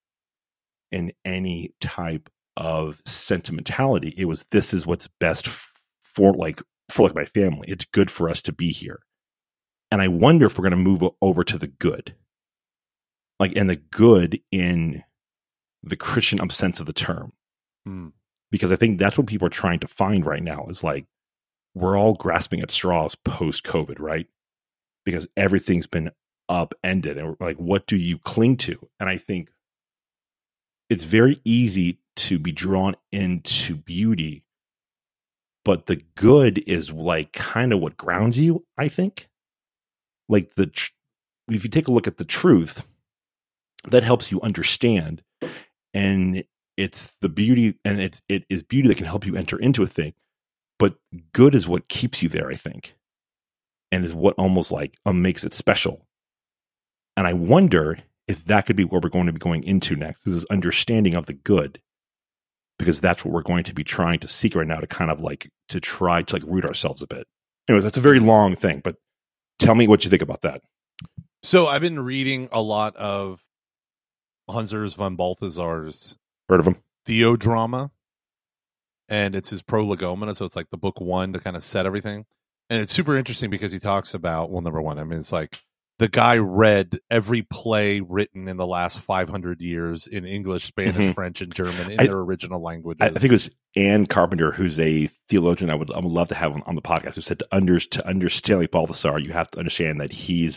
A: in any type of sentimentality. It was this is what's best for like for like my family. It's good for us to be here. And I wonder if we're going to move over to the good, like and the good in the Christian um, sense of the term. Hmm. Because I think that's what people are trying to find right now is like, we're all grasping at straws post-COVID, right? Because everything's been upended. And we're like, what do you cling to? And I think it's very easy to be drawn into beauty, but the good is like kind of what grounds you, I think. Like the, tr- if you take a look at the truth, that helps you understand. And it's the beauty, and it's it is beauty that can help you enter into a thing. But good is what keeps you there, I think, and is what almost like um, makes it special. And I wonder if that could be where we're going to be going into next, is this understanding of the good, because that's what we're going to be trying to seek right now to kind of like to try to like root ourselves a bit. Anyways, that's a very long thing, but tell me what you think about that.
B: So I've been reading a lot of Hans Urs von Balthasar's
A: Heard of him?
B: Theodrama, and it's his Prolegomena, so it's like the book one to kind of set everything. And it's super interesting because he talks about, well, number one, I mean, it's like the guy read every play written in the last five hundred years in English, Spanish, mm-hmm. French, and German in I, their original languages.
A: I think it was Ann Carpenter, who's a theologian I would I would love to have on, on the podcast, who said to, under, to understand like Balthasar, you have to understand that he's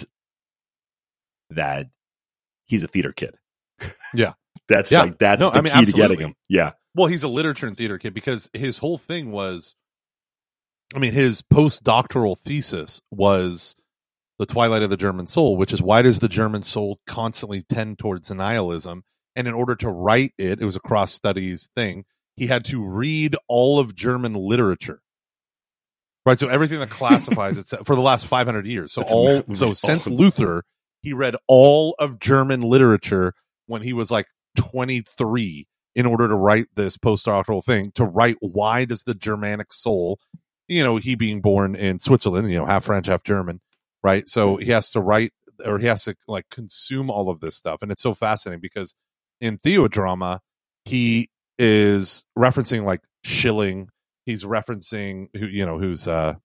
A: that he's a theater kid.
B: Yeah.
A: That's
B: yeah.
A: like that's
B: no,
A: the
B: I mean,
A: key
B: absolutely.
A: to getting him. Yeah.
B: Well, he's a literature and theater kid because his whole thing was, I mean, his postdoctoral thesis was The Twilight of the German Soul, which is why does the German soul constantly tend towards nihilism? And in order to write it, it was a cross studies thing. He had to read all of German literature. Right. So everything that classifies it for the last five hundred years. So
A: that's
B: all,
A: amazing.
B: so since Luther, he read all of German literature when he was like twenty-three in order to write this postdoctoral thing, to write why does the Germanic soul, you know, he being born in Switzerland, you know, half French, half German, right? So he has to write, or he has to like consume all of this stuff. And it's so fascinating because in Theodrama, he is referencing like Schilling. He's referencing who, you know, who's uh,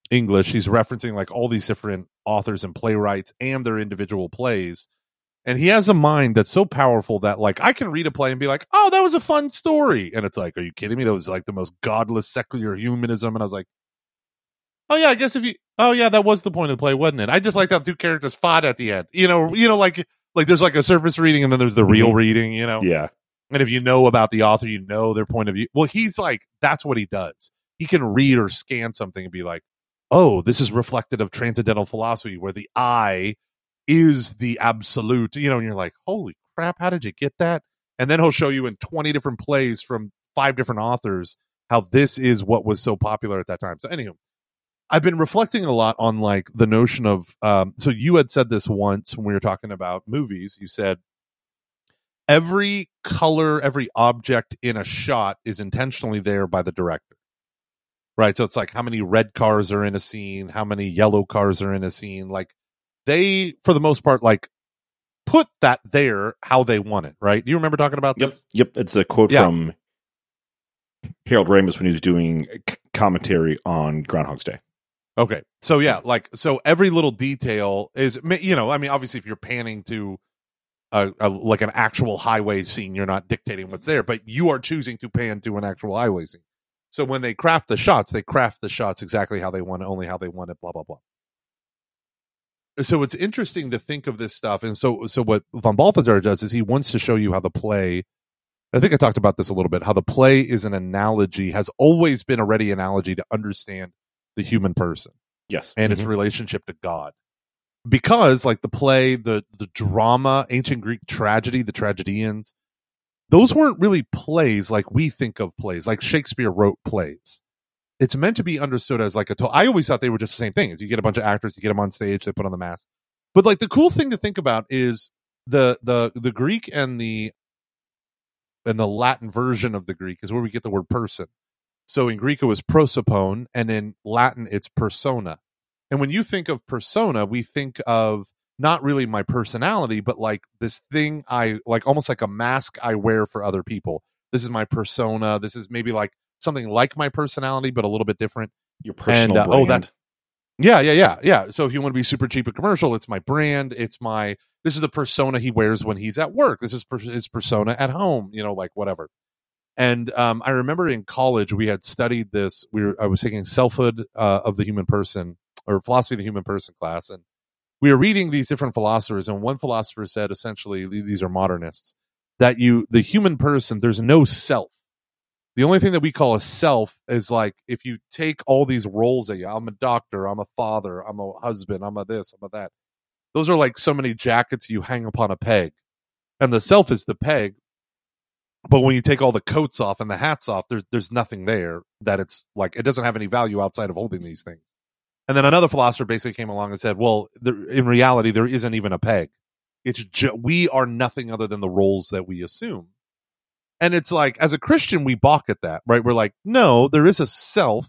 B: English, he's referencing like all these different authors and playwrights and their individual plays. And he has a mind that's so powerful that like I can read a play and be like, oh, that was a fun story. And it's like, are you kidding me? That was like the most godless secular humanism. And I was like, oh yeah, I guess if you, oh yeah, that was the point of the play, wasn't it? I just like that two characters fought at the end. You know, you know, like like there's like a surface reading and then there's the real
A: Mm-hmm.
B: reading, you know?
A: Yeah.
B: And if you know about the author, you know their point of view. Well, he's like, that's what he does. He can read or scan something and be like, oh, this is reflective of transcendental philosophy where the I is the absolute, you know, and you're like, holy crap, how did you get that? And then he'll show you in twenty different plays from five different authors how this is what was so popular at that time. So anyway, I've been reflecting a lot on like the notion of, um, so you had said this once when we were talking about movies. You said every color, every object in a shot is intentionally there by the director. Right. So it's like how many red cars are in a scene, how many yellow cars are in a scene. Like they, for the most part, like put that there how they want it. Right. Do you remember talking about
A: Yep.
B: this?
A: Yep. It's a quote
B: Yeah.
A: from Harold Ramis when he was doing c- commentary on Groundhog's Day.
B: Okay. So yeah, like, so every little detail is, you know, I mean, obviously if you're panning to a, a like an actual highway scene, you're not dictating what's there, but you are choosing to pan to an actual highway scene. So when they craft the shots, they craft the shots exactly how they want it, only how they want it, blah, blah, blah. So it's interesting to think of this stuff. And so, so what von Balthasar does is he wants to show you how the play, I think I talked about this a little bit, how the play is an analogy, has always been a ready analogy to understand the human person
A: Yes.
B: and its relationship to God. Because like the play, the the drama, ancient Greek tragedy, the tragedians, those weren't really plays like we think of plays, like Shakespeare wrote plays. It's meant to be understood as like a to- I always thought they were just the same thing. Is you get a bunch of actors, you get them on stage, they put on the mask. But like the cool thing to think about is the the the Greek and the and the Latin version of the Greek is where we get the word person. So in Greek it was prosopon, and in Latin it's persona. And when you think of persona, we think of not really my personality, but like this thing I like, almost like a mask I wear for other people. This is my persona. This is maybe like something like my personality, but a little bit different.
A: Your personal
B: And, uh, oh,
A: brand.
B: that- Yeah, yeah, yeah, yeah. So if you want to be super cheap and commercial, it's my brand. It's my, this is the persona he wears when he's at work. This is per- his persona at home, you know, like whatever. And um, I remember in college, we had studied this. We were, I was taking Selfhood uh, of the Human Person, or Philosophy of the Human Person class. And we were reading these different philosophers. And one philosopher said, essentially, these are modernists, that you, the human person, there's no self. The only thing that we call a self is like, if you take all these roles that you, I'm a doctor, I'm a father, I'm a husband, I'm a this, I'm a that. Those are like so many jackets you hang upon a peg. And the self is the peg. But when you take all the coats off and the hats off, there's there's nothing there that it's like, it doesn't have any value outside of holding these things. And then another philosopher basically came along and said, well, there, in reality, there isn't even a peg. It's ju- we are nothing other than the roles that we assume. And it's like, as a Christian, we balk at that, right? We're like, no, there is a self.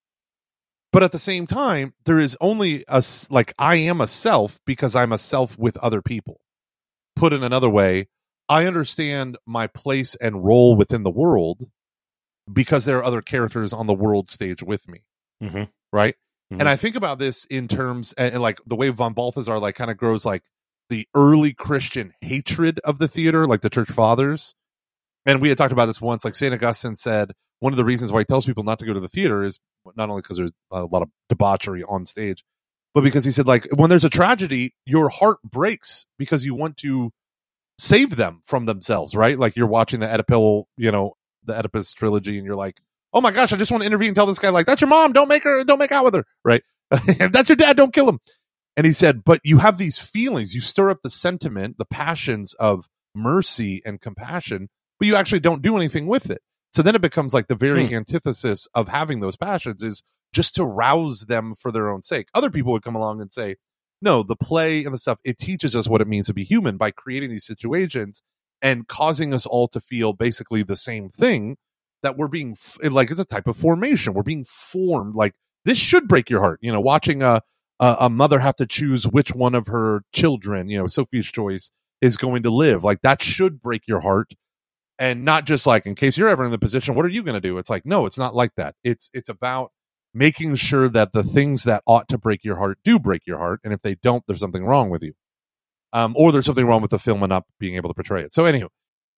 B: But at the same time, there is only a, like, I am a self because I'm a self with other people. Put in another way, I understand my place and role within the world because there are other characters on the world stage with me.
A: Mm-hmm.
B: Right.
A: Mhm.
B: And I think about this in terms, and, and like the way von Balthasar like kind of grows like the early Christian hatred of the theater, like the church fathers. And we had talked about this once, like Saint Augustine said, one of the reasons why he tells people not to go to the theater is not only because there's a lot of debauchery on stage, but because he said, like, when there's a tragedy, your heart breaks because you want to save them from themselves, right? Like you're watching the Oedipal, you know, the Oedipus trilogy, and you're like, oh my gosh, I just want to intervene and tell this guy, like, that's your mom, don't make her, don't make out with her, right? That's your dad, don't kill him. And he said, but you have these feelings, you stir up the sentiment, the passions of mercy and compassion, but you actually don't do anything with it. So then it becomes like the very
A: Hmm.
B: antithesis of having those passions is just to rouse them for their own sake. Other people would come along and say, no, the play and the stuff, it teaches us what it means to be human by creating these situations and causing us all to feel basically the same thing, that we're being f- like, it's a type of formation. We're being formed. Like, this should break your heart. You know, watching a, a, a mother have to choose which one of her children, you know, Sophie's Choice, is going to live. Like, that should break your heart. And not just like, in case you're ever in the position, what are you going to do? It's like, no, it's not like that. It's, it's about making sure that the things that ought to break your heart do break your heart, and if they don't, there's something wrong with you, um, or there's something wrong with the film and not being able to portray it. So, anywho,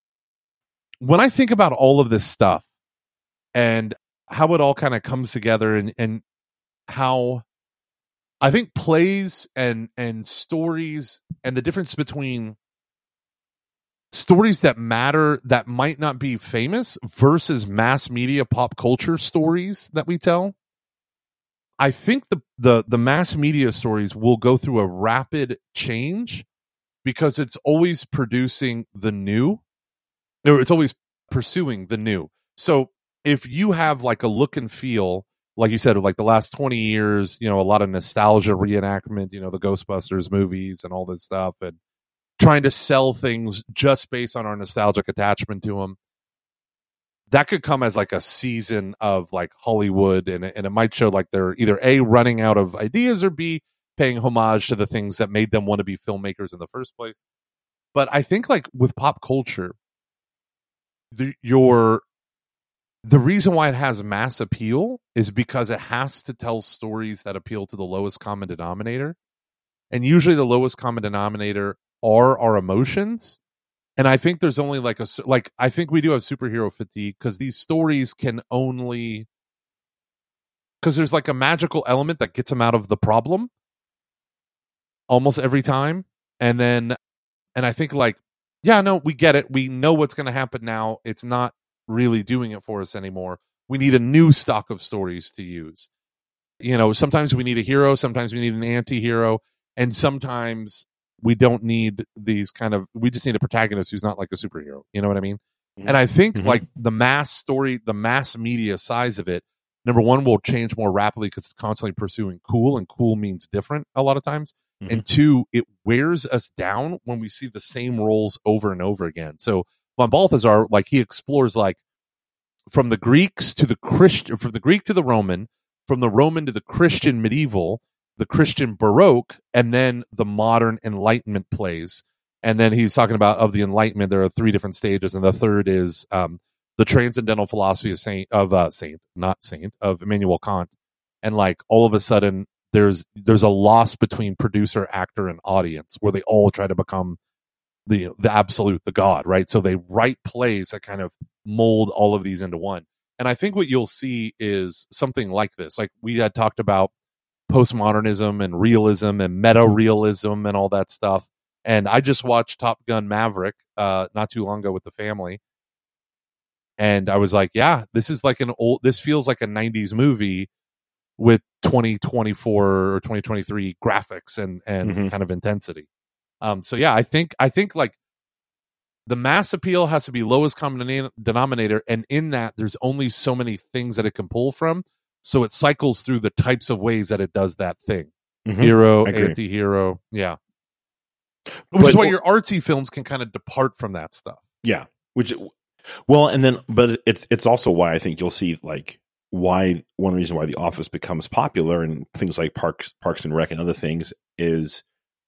B: when I think about all of this stuff and how it all kind of comes together, and and how I think plays and and stories and the difference between stories that matter that might not be famous versus mass media pop culture stories that we tell, I think the the the mass media stories will go through a rapid change because it's always producing the new, or it's always pursuing the new. So if you have like a look and feel, like you said, of like the last twenty years, you know, a lot of nostalgia reenactment, you know, the Ghostbusters movies and all this stuff, and trying to sell things just based on our nostalgic attachment to them, that could come as like a season of like Hollywood, and, and it might show like they're either A, running out of ideas, or B, paying homage to the things that made them want to be filmmakers in the first place. But I think like with pop culture, the, your the reason why it has mass appeal is because it has to tell stories that appeal to the lowest common denominator. And usually the lowest common denominator are our emotions. And I think there's only like a, like, I think we do have superhero fatigue because these stories can only, because there's like a magical element that gets them out of the problem almost every time. And then, and I think like, yeah, no, we get it. We know what's going to happen now. It's not really doing it for us anymore. We need a new stock of stories to use. You know, sometimes we need a hero, sometimes we need an anti-hero, and sometimes we don't need these kind of, we just need a protagonist who's not like a superhero. You know what I mean? Mm-hmm. And I think mm-hmm. like the mass story, the mass media size of it, number one, will change more rapidly because it's constantly pursuing cool, and cool means different a lot of times. Mm-hmm. And two, it wears us down when we see the same roles over and over again. So Von Balthazar, like he explores like from the Greeks to the Christian, from the Greek to the Roman, from the Roman to the Christian medieval, the Christian Baroque, and then the modern Enlightenment plays. And then he's talking about of the Enlightenment, there are three different stages, and the third is um, the transcendental philosophy of Saint of uh, Saint, not Saint, of Immanuel Kant. And like all of a sudden, there's there's a loss between producer, actor, and audience, where they all try to become the the absolute, the God, right? So they write plays that kind of mold all of these into one. And I think what you'll see is something like this. Like we had talked about postmodernism and realism and meta-realism and all that stuff. And I just watched Top Gun Maverick uh, not too long ago with the family. And I was like, yeah, this is like an old, this feels like a nineties movie with twenty twenty-four or twenty twenty-three graphics and, and mm-hmm. kind of intensity. Um, so yeah, I think, I think like the mass appeal has to be lowest common denominator. And in that, there's only so many things that it can pull from. So it cycles through the types of ways that it does that thing. Mm-hmm. Hero, anti-hero. Yeah. Which but, is why your artsy films can kind of depart from that stuff.
A: Yeah. Which, well, and then, but it's, it's also why I think you'll see like why one reason why The Office becomes popular and things like Parks, Parks and Rec and other things is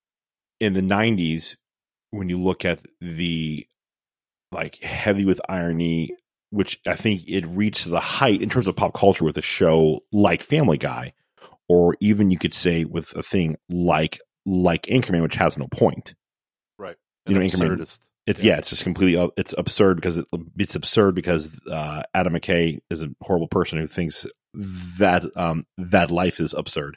A: in the nineties, when you look at the like heavy with irony, which I think it reached the height in terms of pop culture with a show like Family Guy, or even you could say with a thing like like Anchorman, which has no point.
B: Right.
A: You know, Anchorman. It's yeah. yeah, it's just completely it's absurd because it, it's absurd because uh, Adam McKay is a horrible person who thinks that um, that life is absurd,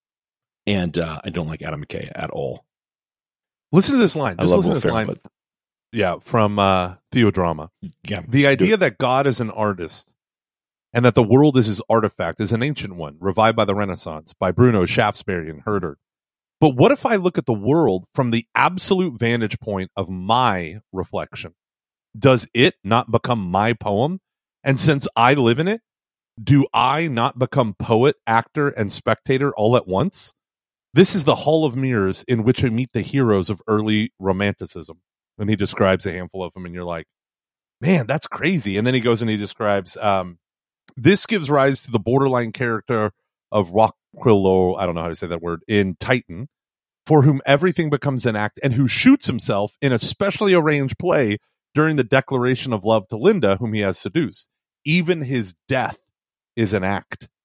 A: and uh, I don't like Adam McKay at all.
B: Listen to this line. Just
A: I love
B: listen to this line. But... Yeah, from uh, Theodrama.
A: Yeah,
B: the idea that God is an artist and that the world is his artifact is an ancient one, revived by the Renaissance, by Bruno, Shaftesbury, and Herder. But what if I look at the world from the absolute vantage point of my reflection? Does it not become my poem? And since I live in it, do I not become poet, actor, and spectator all at once? This is the Hall of Mirrors in which we meet the heroes of early Romanticism. And he describes a handful of them, and you're like, man, that's crazy. And then he goes and he describes, um, this gives rise to the borderline character of Roquillo, I don't know how to say that word, in Titan, for whom everything becomes an act, and who shoots himself in a specially arranged play during the declaration of love to Linda, whom he has seduced. Even his death is an act.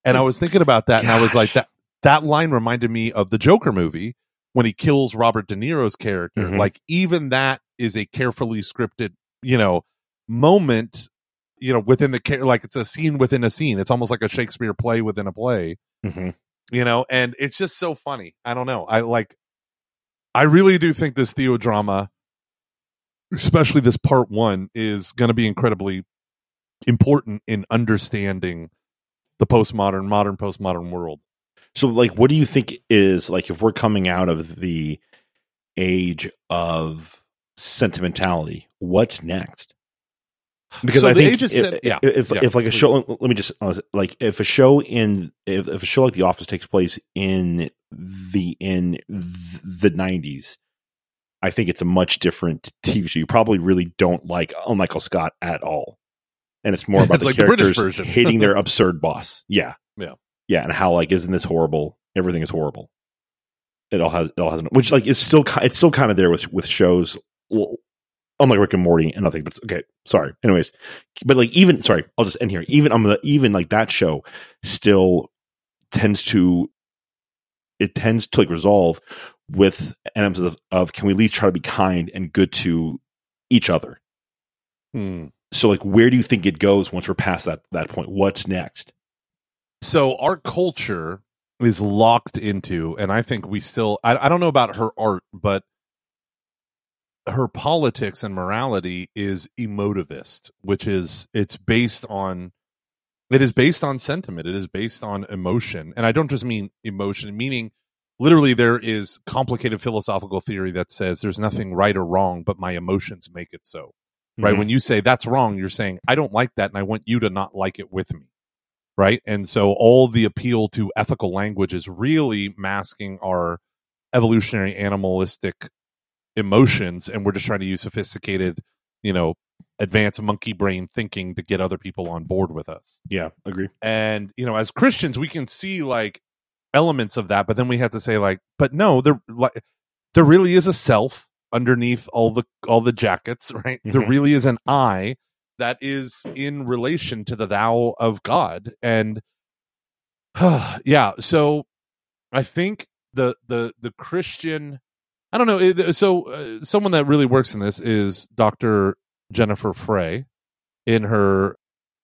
B: And I was thinking about that,
A: Gosh.
B: and I was like, that that line reminded me of the Joker movie when he kills Robert De Niro's character.
A: Mhm.
B: Like, even that is a carefully scripted, you know, moment, you know, within the cha- like it's a scene within a scene. It's almost like a Shakespeare play within a play,
A: Mm-hmm.
B: you know. And it's just so funny. I don't know. I like. I really do think this theodrama, especially this part one, is going to be incredibly important in understanding the postmodern, modern postmodern world.
A: So, like, what do you think is, like, if we're coming out of the age of sentimentality, what's next? Because
B: So
A: I
B: the
A: think
B: age of
A: if,
B: sen- yeah,
A: if,
B: yeah,
A: if like a
B: please.
A: show, let me just uh, like if a show in if, if a show like The Office takes place in the in the nineties, I think it's a much different T V show. You probably really don't like Michael Scott at all, and it's more about
B: It's
A: the
B: like the British
A: characters
B: version.
A: hating their absurd boss. Yeah,
B: Yeah.
A: yeah, and how like isn't this horrible? Everything is horrible. It all has it all has which like is still ki- it's still kind of there with with shows. Well, unlike Rick and Morty and nothing, but okay, sorry. Anyways, but like even sorry, I'll just end here. Even um, the, even like that show still tends to it tends to like resolve with an emphasis of, of can we at least try to be kind and good to each other.
B: Hmm.
A: So like, where do you think it goes once we're past that that point? What's next?
B: So our culture is locked into, and I think we still, I, I don't know about her art, but her politics and morality is emotivist, which is, it's based on, it is based on sentiment. It is based on emotion. And I don't just mean emotion, meaning literally there is complicated philosophical theory that says there's nothing right or wrong, but my emotions make it so. Right.
A: Mhm.
B: When you say that's wrong, you're saying, I don't like that. And I want you to not like it with me. Right. And so all the appeal to ethical language is really masking our evolutionary animalistic emotions. And we're just trying to use sophisticated, you know, advanced monkey brain thinking to get other people on board with us.
A: Yeah, agree.
B: And, you know, as Christians, we can see like elements of that, but then we have to say like, but no, there, like, there really is a self underneath all the, all the jackets, right?
A: Mhm.
B: There really is an I that is in relation to the thou of God. And yeah, so I think the, the, the Christian, I don't know. It, so uh, someone that really works in this is Doctor Jennifer Frey in her,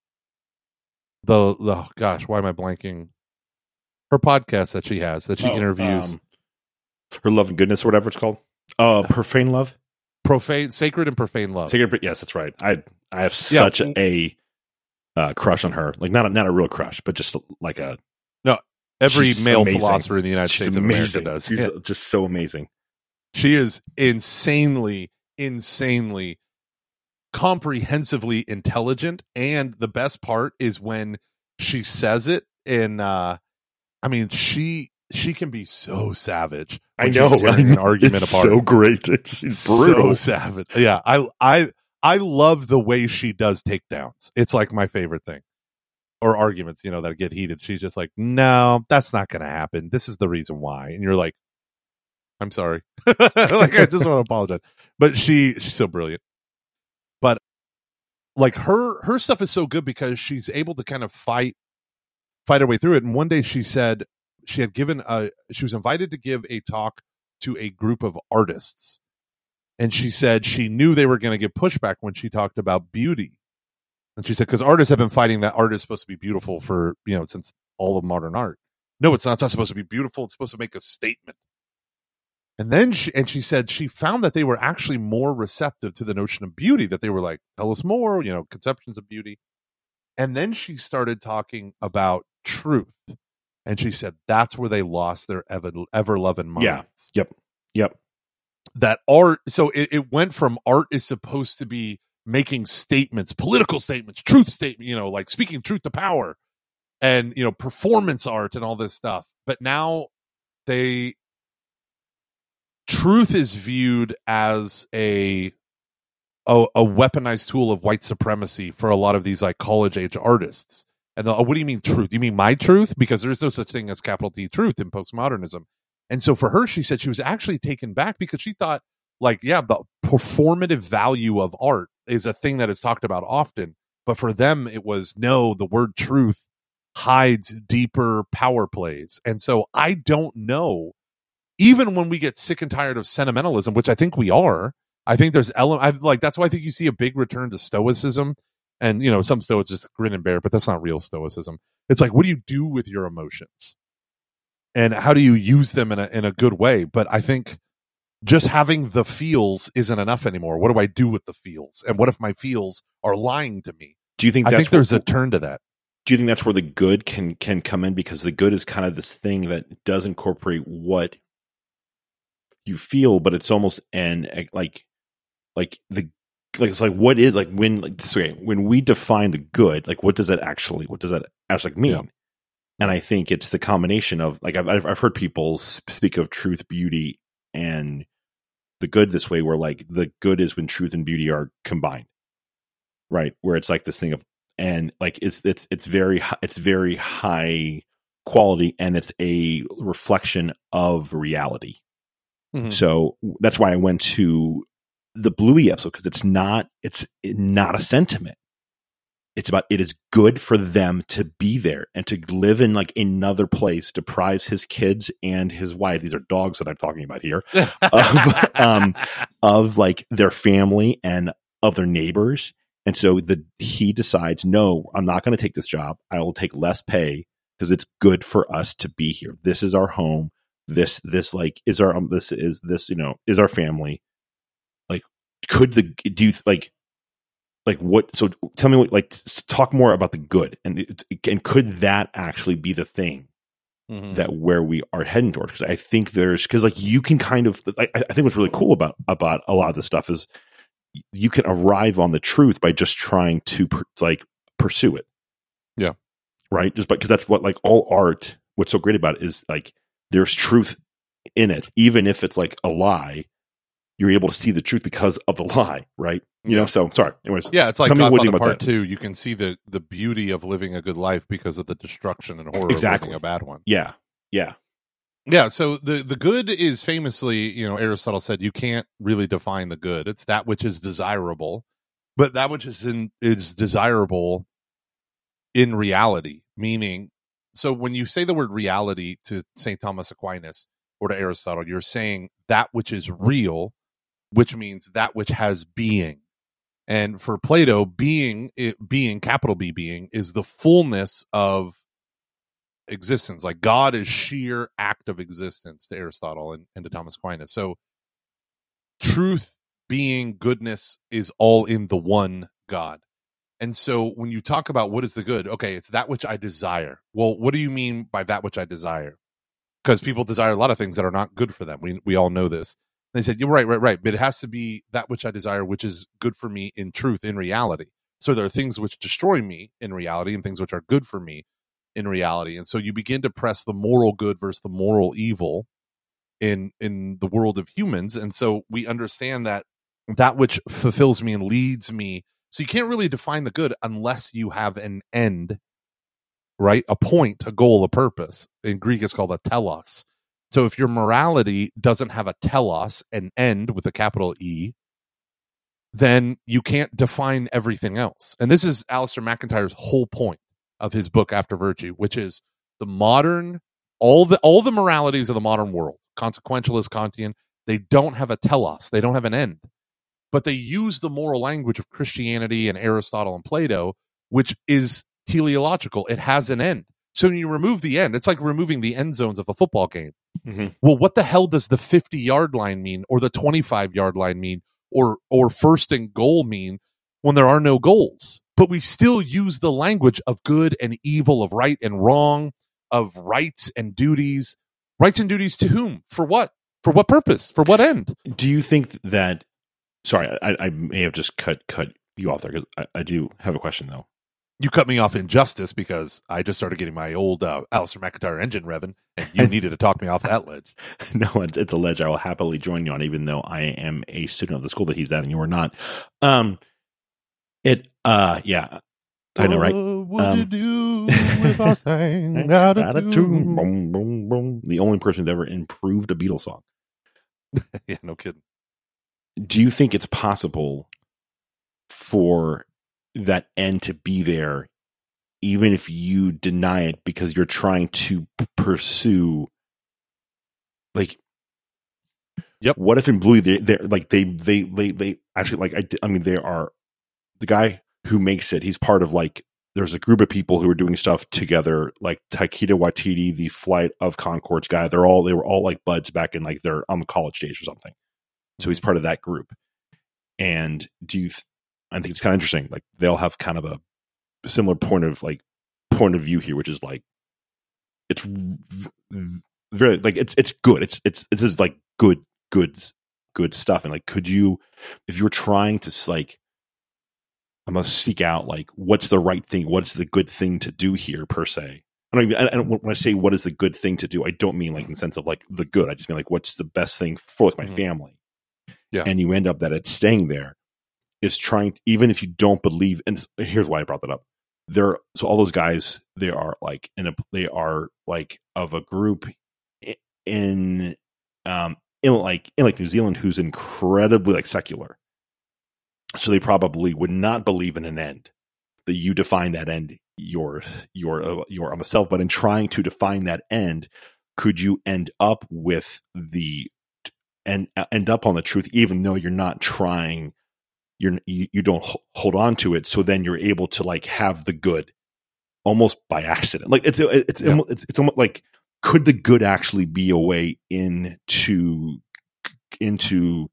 B: the, the oh gosh, why am I blanking? Her podcast that she has, that she
A: Oh,
B: interviews.
A: um, Her Love and Goodness, or whatever it's called. Uh, Profane Love.
B: Profane, sacred and profane love.
A: Sacred, yes, that's right. I I have such a uh, crush on her. Like not a, not a real crush, but just like a
B: Every
A: she's
B: male
A: amazing.
B: philosopher in the United
A: she's
B: States
A: amazing.
B: of America does.
A: She's
B: Yeah.
A: just so amazing.
B: She is insanely, insanely, comprehensively intelligent. And the best part is when she says it in, uh, I mean, she she can be so savage.
A: I
B: when
A: know.
B: she's tearing
A: I
B: an
A: know.
B: argument
A: It's
B: apart.
A: so great. It's, it's
B: So
A: brutal.
B: savage. Yeah, I I I love the way she does takedowns. It's like my favorite thing. Or arguments, you know, that get heated. She's just like, no, that's not going to happen. This is the reason why. And you're like, I'm sorry. Like, I just want to apologize. But she she's so brilliant. But like her her stuff is so good because she's able to kind of fight fight her way through it. And one day she said she had given a she was invited to give a talk to a group of artists. And she said she knew they were going to get pushback when she talked about beauty. And she said, because artists have been fighting that art is supposed to be beautiful for, you know, since all of modern art. No, it's not, it's not supposed to be beautiful. It's supposed to make a statement. And then she, and she said she found that they were actually more receptive to the notion of beauty, that they were like, tell us more, you know, conceptions of beauty. And then she started talking about truth. And she said that's where they lost their ever, ever loving minds.
A: Yeah. Yep. Yep.
B: That art, so it, it went from art is supposed to be making statements, political statements, truth statement, you know, like speaking truth to power and, you know, performance art and all this stuff. But now they, truth is viewed as a, a, a weaponized tool of white supremacy for a lot of these like college age artists. And the, oh, what do you mean truth? You mean my truth? Because there's no such thing as capital T truth in postmodernism. And so for her, she said she was actually taken back because she thought, like, yeah, the performative value of art is a thing that is talked about often. But for them, it was no, the word truth hides deeper power plays. And so I don't know, even when we get sick and tired of sentimentalism, which I think we are, I think there's ele- I like that's why I think you see a big return to stoicism. And, you know, some stoics just grin and bear, but that's not real stoicism. It's like, what do you do with your emotions? And how do you use them in a in a good way? But I think just having the feels isn't enough anymore. What do I do with the feels? And what if my feels are lying to me?
A: Do you think
B: I
A: that's
B: think there's
A: where,
B: a turn to that.
A: Do you think that's where the good can can come in? Because the good is kind of this thing that does incorporate what you feel, but it's almost an like like the like it's like what is like when like sorry, when we define the good, like what does that actually what does that actually mean? Yeah. And I think it's the combination of like I've I've heard people speak of truth, beauty, and the good this way, where like the good is when truth and beauty are combined, right? Where it's like this thing of and like it's it's it's very it's very high quality, and it's a reflection of reality. Mm-hmm. So that's why I went to the Bluey episode, because it's not it's not a sentiment. It's about it is good for them to be there and to live in like another place deprives his kids and his wife. These are dogs that I'm talking about here of, um, of like their family and of their neighbors. And so the he decides, no, I'm not going to take this job. I will take less pay because it's good for us to be here. This is our home. This this like is our um, this is this you know is our family. Like, could the do you like? Like what? So tell me what. Like, talk more about the good, and and could that actually be the thing mm-hmm. that where we are heading towards? Because I think there's because like you can kind of. I, I think what's really cool about about a lot of this stuff is you can arrive on the truth by just trying to per, like pursue it.
B: Yeah.
A: Right. Just because that's what like all art. What's so great about it is like there's truth in it, even if it's like a lie. You're able to see the truth because of the lie, right? You know, so sorry. Anyways,
B: yeah, it's like
A: tell me what you
B: Godfather
A: about
B: Part
A: that.
B: Two. You can see the the beauty of living a good life because of the destruction and horror
A: exactly.
B: of living a bad one.
A: Yeah, yeah,
B: yeah. So the the good is famously, you know, Aristotle said you can't really define the good. It's that which is desirable, but that which is in, is desirable in reality. Meaning, so when you say the word reality to Saint Thomas Aquinas or to Aristotle, you're saying that which is real, which means that which has being. And for Plato, being, it, being, capital B being, is the fullness of existence. Like God is sheer act of existence to Aristotle and, and to Thomas Aquinas. So truth, being, goodness is all in the one God. And so when you talk about what is the good, okay, it's that which I desire. Well, what do you mean by that which I desire? Because people desire a lot of things that are not good for them. We we all know this. They said, you're right, right, right. But it has to be that which I desire, which is good for me in truth, in reality. So there are things which destroy me in reality and things which are good for me in reality. And so you begin to press the moral good versus the moral evil in in the world of humans. And so we understand that that which fulfills me and leads me. So you can't really define the good unless you have an end, right? A point, a goal, a purpose. In Greek, it's called a telos. So if your morality doesn't have a telos, an end with a capital E, then you can't define everything else. And this is Alistair McIntyre's whole point of his book After Virtue, which is the modern, all the all the moralities of the modern world, consequentialist, Kantian, they don't have a telos, they don't have an end. But they use the moral language of Christianity and Aristotle and Plato, which is teleological. It has an end. So when you remove the end, it's like removing the end zones of a football game. Mm-hmm. Well, what the hell does the fifty-yard line mean, or the twenty-five-yard line mean, or or first and goal mean when there are no goals? But we still use the language of good and evil, of right and wrong, of rights and duties. Rights and duties to whom? For what? For what purpose? For what end?
A: Do you think that... Sorry, I, I may have just cut cut you off there, because I, I do have a question, though.
B: You cut me off in justice because I just started getting my old uh, Alistair McIntyre engine revving, and you needed to talk me off that ledge.
A: No, it's, it's a ledge I will happily join you on, even though I am a student of the school that he's at and you are not. Um, it, uh, yeah, I know, right?
B: What would
A: um,
B: you do if I sang out of tune?
A: Boom, boom, boom. The only person who's ever improved a Beatles song.
B: Yeah, no kidding.
A: Do you think it's possible for that end to be there even if you deny it because you're trying to p- pursue, like,
B: Yep.
A: what if in Bluey they they like they they they they actually like I I mean they are the guy who makes it. He's part of like there's a group of people who are doing stuff together, like Taika Waititi, the Flight of Conchords guy. They're all they were all like buds back in like their um college days or something. So he's part of that group. And do you? Th- I think it's kind of interesting. Like they'll have kind of a similar point of like point of view here, which is like it's v- v- very like it's it's good. It's it's it's just like good good good stuff. And like, could you, if you were trying to like, I'm gonna seek out like what's the right thing, what's the good thing to do here per se. I don't even. I don't, when I say what is the good thing to do, I don't mean like in the sense of like the good. I just mean like what's the best thing for like my mm-hmm. family.
B: Yeah.
A: And you end up that it's staying there is trying, even if you don't believe. And here's why I brought that up. There, so all those guys, they are like in a, they are like of a group in, um, in like in like New Zealand who's incredibly like secular. So they probably would not believe in an end. That you define that end your your uh, your um, self, but in trying to define that end, could you end up with the and end up on the truth, even though you're not trying, you're you, you don't hold on to it. So then you're able to like have the good almost by accident. Like it's it's yeah. it's, it's almost like, could the good actually be a way into into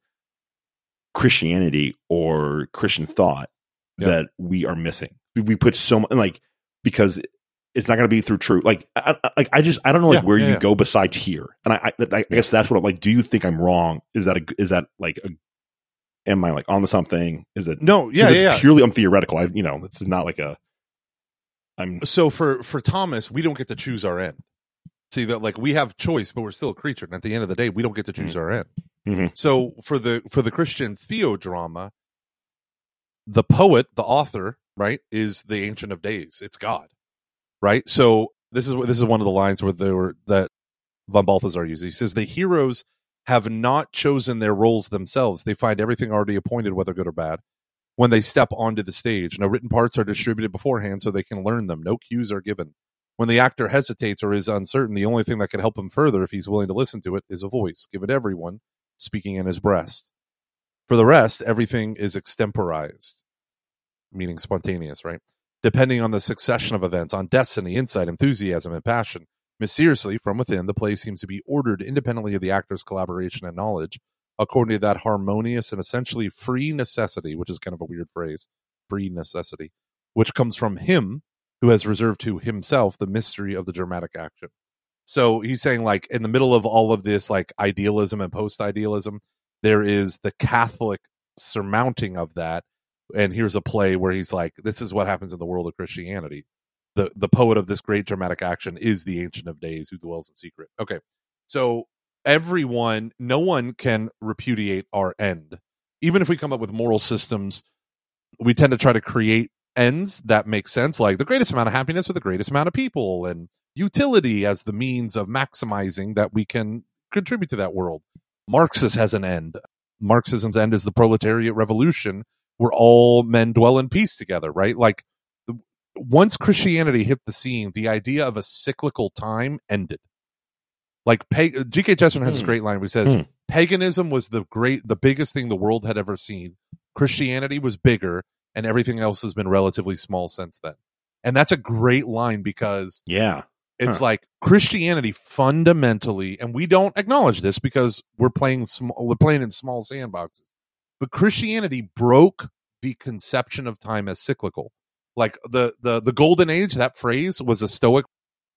A: Christianity or Christian thought yeah. that we are missing? We put so much like, because it's not going to be through truth. Like, I, I, I just, I don't know like yeah, where yeah, you yeah. go besides here. And I, I, I guess that's what I'm like. Do you think I'm wrong? Is that a, is that like, a, am I like on to something? Is it
B: no? Yeah, yeah, yeah.
A: Purely, I'm theoretical. I, you know, this is not like a. I'm
B: so for for Thomas, we don't get to choose our end. See that like we have choice, but we're still a creature, and at the end of the day, we don't get to choose mm-hmm. our end.
A: Mm-hmm.
B: So for the for the Christian theodrama, the poet, the author, right, is the Ancient of Days. It's God. Right, so this is this is one of the lines where they were that von Balthasar uses. He says the heroes have not chosen their roles themselves; they find everything already appointed, whether good or bad, when they step onto the stage. No written parts are distributed beforehand, so they can learn them. No cues are given. When the actor hesitates or is uncertain, the only thing that can help him further, if he's willing to listen to it, is a voice given to everyone, speaking in his breast. For the rest, everything is extemporized, meaning spontaneous, right? Depending on the succession of events, on destiny, insight, enthusiasm, and passion. Mysteriously, from within, the play seems to be ordered independently of the actor's collaboration and knowledge, according to that harmonious and essentially free necessity, which is kind of a weird phrase, free necessity, which comes from him who has reserved to himself the mystery of the dramatic action. So he's saying, like, in the middle of all of this, like, idealism and post-idealism, there is the Catholic surmounting of that. And here's a play where he's like, this is what happens in the world of Christianity. The the poet of this great dramatic action is the Ancient of Days who dwells in secret. Okay, so everyone, no one can repudiate our end. Even if we come up with moral systems, we tend to try to create ends that make sense, like the greatest amount of happiness for the greatest amount of people, and utility as the means of maximizing that we can contribute to that world. Marxist has an end. Marxism's end is the proletariat revolution, where all men dwell in peace together, right? Like, the, once Christianity hit the scene, the idea of a cyclical time ended. Like, G K Chesterton has mm. this great line where he says, mm. paganism was the great, the biggest thing the world had ever seen. Christianity was bigger, and everything else has been relatively small since then. And that's a great line because
A: yeah,
B: it's
A: huh.
B: like Christianity fundamentally, and we don't acknowledge this because we're playing small, we're playing in small sandboxes. But Christianity broke the conception of time as cyclical. Like the the the golden age, that phrase was a stoic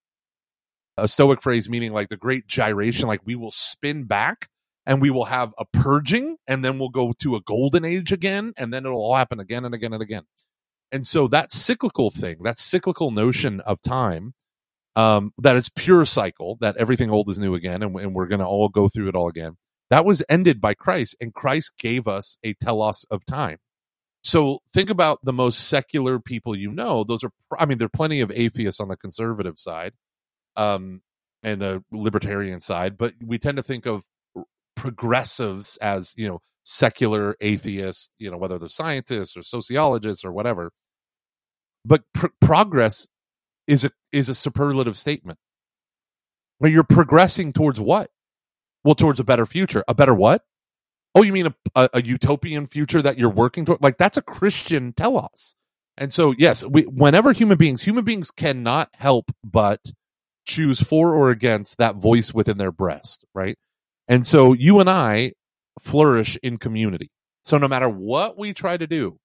B: a stoic phrase, meaning like the great gyration, like we will spin back and we will have a purging, and then we'll go to a golden age again, and then it'll all happen again and again and again. And so that cyclical thing, that cyclical notion of time, um, that it's pure cycle, that everything old is new again, and, and we're going to all go through it all again. That was ended by Christ, and Christ gave us a telos of time. So think about the most secular people you know. Those are, I mean, there are plenty of atheists on the conservative side, um, and the libertarian side, but we tend to think of progressives as, you know, secular atheists, you know, whether they're scientists or sociologists or whatever. But pr- progress is a is a superlative statement. Where you're progressing towards what? Well, towards a better future. A better what? Oh, you mean a, a, a utopian future that you're working toward? Like, that's a Christian telos. And so, yes, we, whenever human beings, human beings cannot help but choose for or against that voice within their breast, right? And so you and I flourish in community. So no matter what we try to do,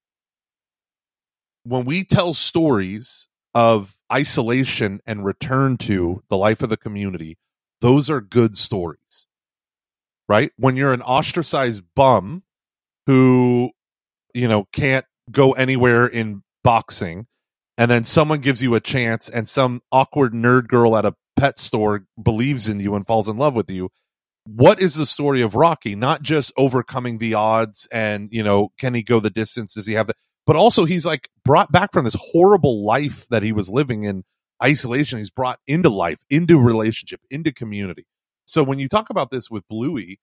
B: when we tell stories of isolation and return to the life of the community, those are good stories, right? When you're an ostracized bum who, you know, can't go anywhere in boxing, and then someone gives you a chance and some awkward nerd girl at a pet store believes in you and falls in love with you, what is the story of Rocky? Not just overcoming the odds and, you know, can he go the distance? Does he have the, but also he's like brought back from this horrible life that he was living in isolation. He's brought into life, into relationship, into community. So when you talk about this with Bluey,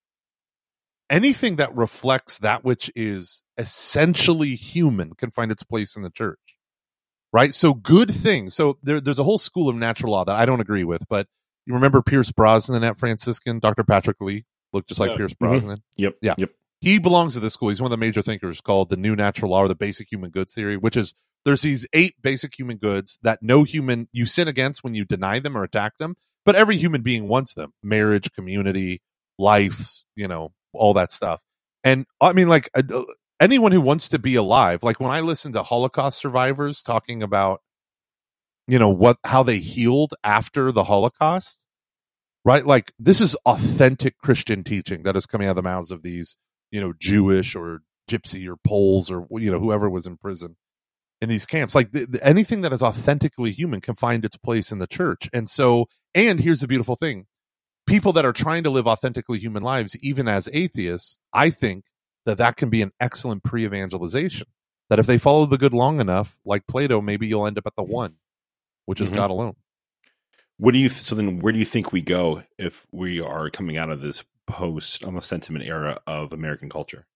B: anything that reflects that which is essentially human can find its place in the church, right? So good things. So there, there's a whole school of natural law that I don't agree with, but you remember Pierce Brosnan at Franciscan, Doctor Patrick Lee, looked just like yeah. Pierce Brosnan.
A: Mm-hmm. Yep.
B: Yeah.
A: Yep.
B: He belongs to this school. He's one of the major thinkers called the New Natural Law or the Basic Human Goods Theory, which is there's these eight basic human goods that no human, you sin against when you deny them or attack them, but every human being wants them. Marriage, community, life, you know, all that stuff. And I mean, like uh, anyone who wants to be alive, like when I listen to Holocaust survivors talking about, you know, what, how they healed after the Holocaust, right? Like this is authentic Christian teaching that is coming out of the mouths of these, you know, Jewish or Gypsy or Poles or, you know, whoever was in prison in these camps. Like th- th- anything that is authentically human can find its place in the church. And so, and here's the beautiful thing. People that are trying to live authentically human lives, even as atheists, I think that that can be an excellent pre-evangelization. That if they follow the good long enough, like Plato, maybe you'll end up at the one, which is mm-hmm. God alone.
A: What do you? Th- so then, where do you think we go if we are coming out of this post almost sentiment era of American culture?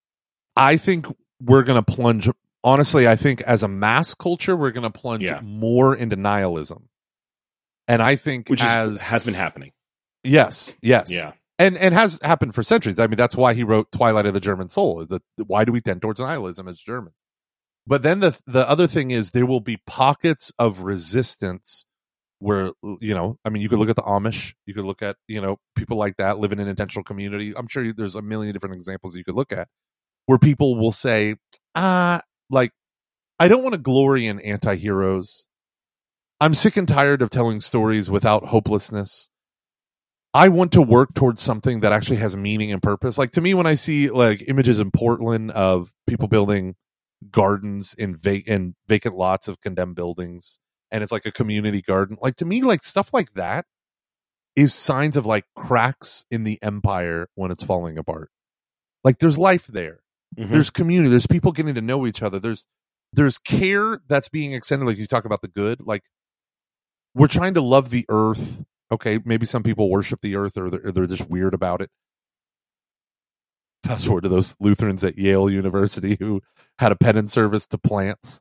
B: I think we're going to plunge. Honestly, I think as a mass culture, we're going to plunge
A: yeah.
B: more into nihilism, and I think
A: which
B: as
A: is, has been happening.
B: Yes, yes,
A: yeah,
B: and and has happened for centuries. I mean, that's why he wrote Twilight of the German Soul. Is that why do we tend towards nihilism as Germans? But then the the other thing is there will be pockets of resistance where, you know, I mean, you could look at the Amish, you could look at, you know, people like that living in an intentional community. I'm sure there's a million different examples you could look at where people will say, ah, like, I don't want to glory in anti-heroes. I'm sick and tired of telling stories without hopelessness. I want to work towards something that actually has meaning and purpose. Like to me, when I see like images in Portland of people building gardens in, va- in vacant lots of condemned buildings, and it's like a community garden, like to me, like stuff like that is signs of like cracks in the empire when it's falling apart. Like there's life there. Mm-hmm. There's community. There's people getting to know each other. There's there's care that's being extended. Like you talk about the good. Like we're trying to love the earth. Okay, maybe some people worship the earth or they're, they're just weird about it. Fast forward to those Lutherans at Yale University who had a penance service to plants.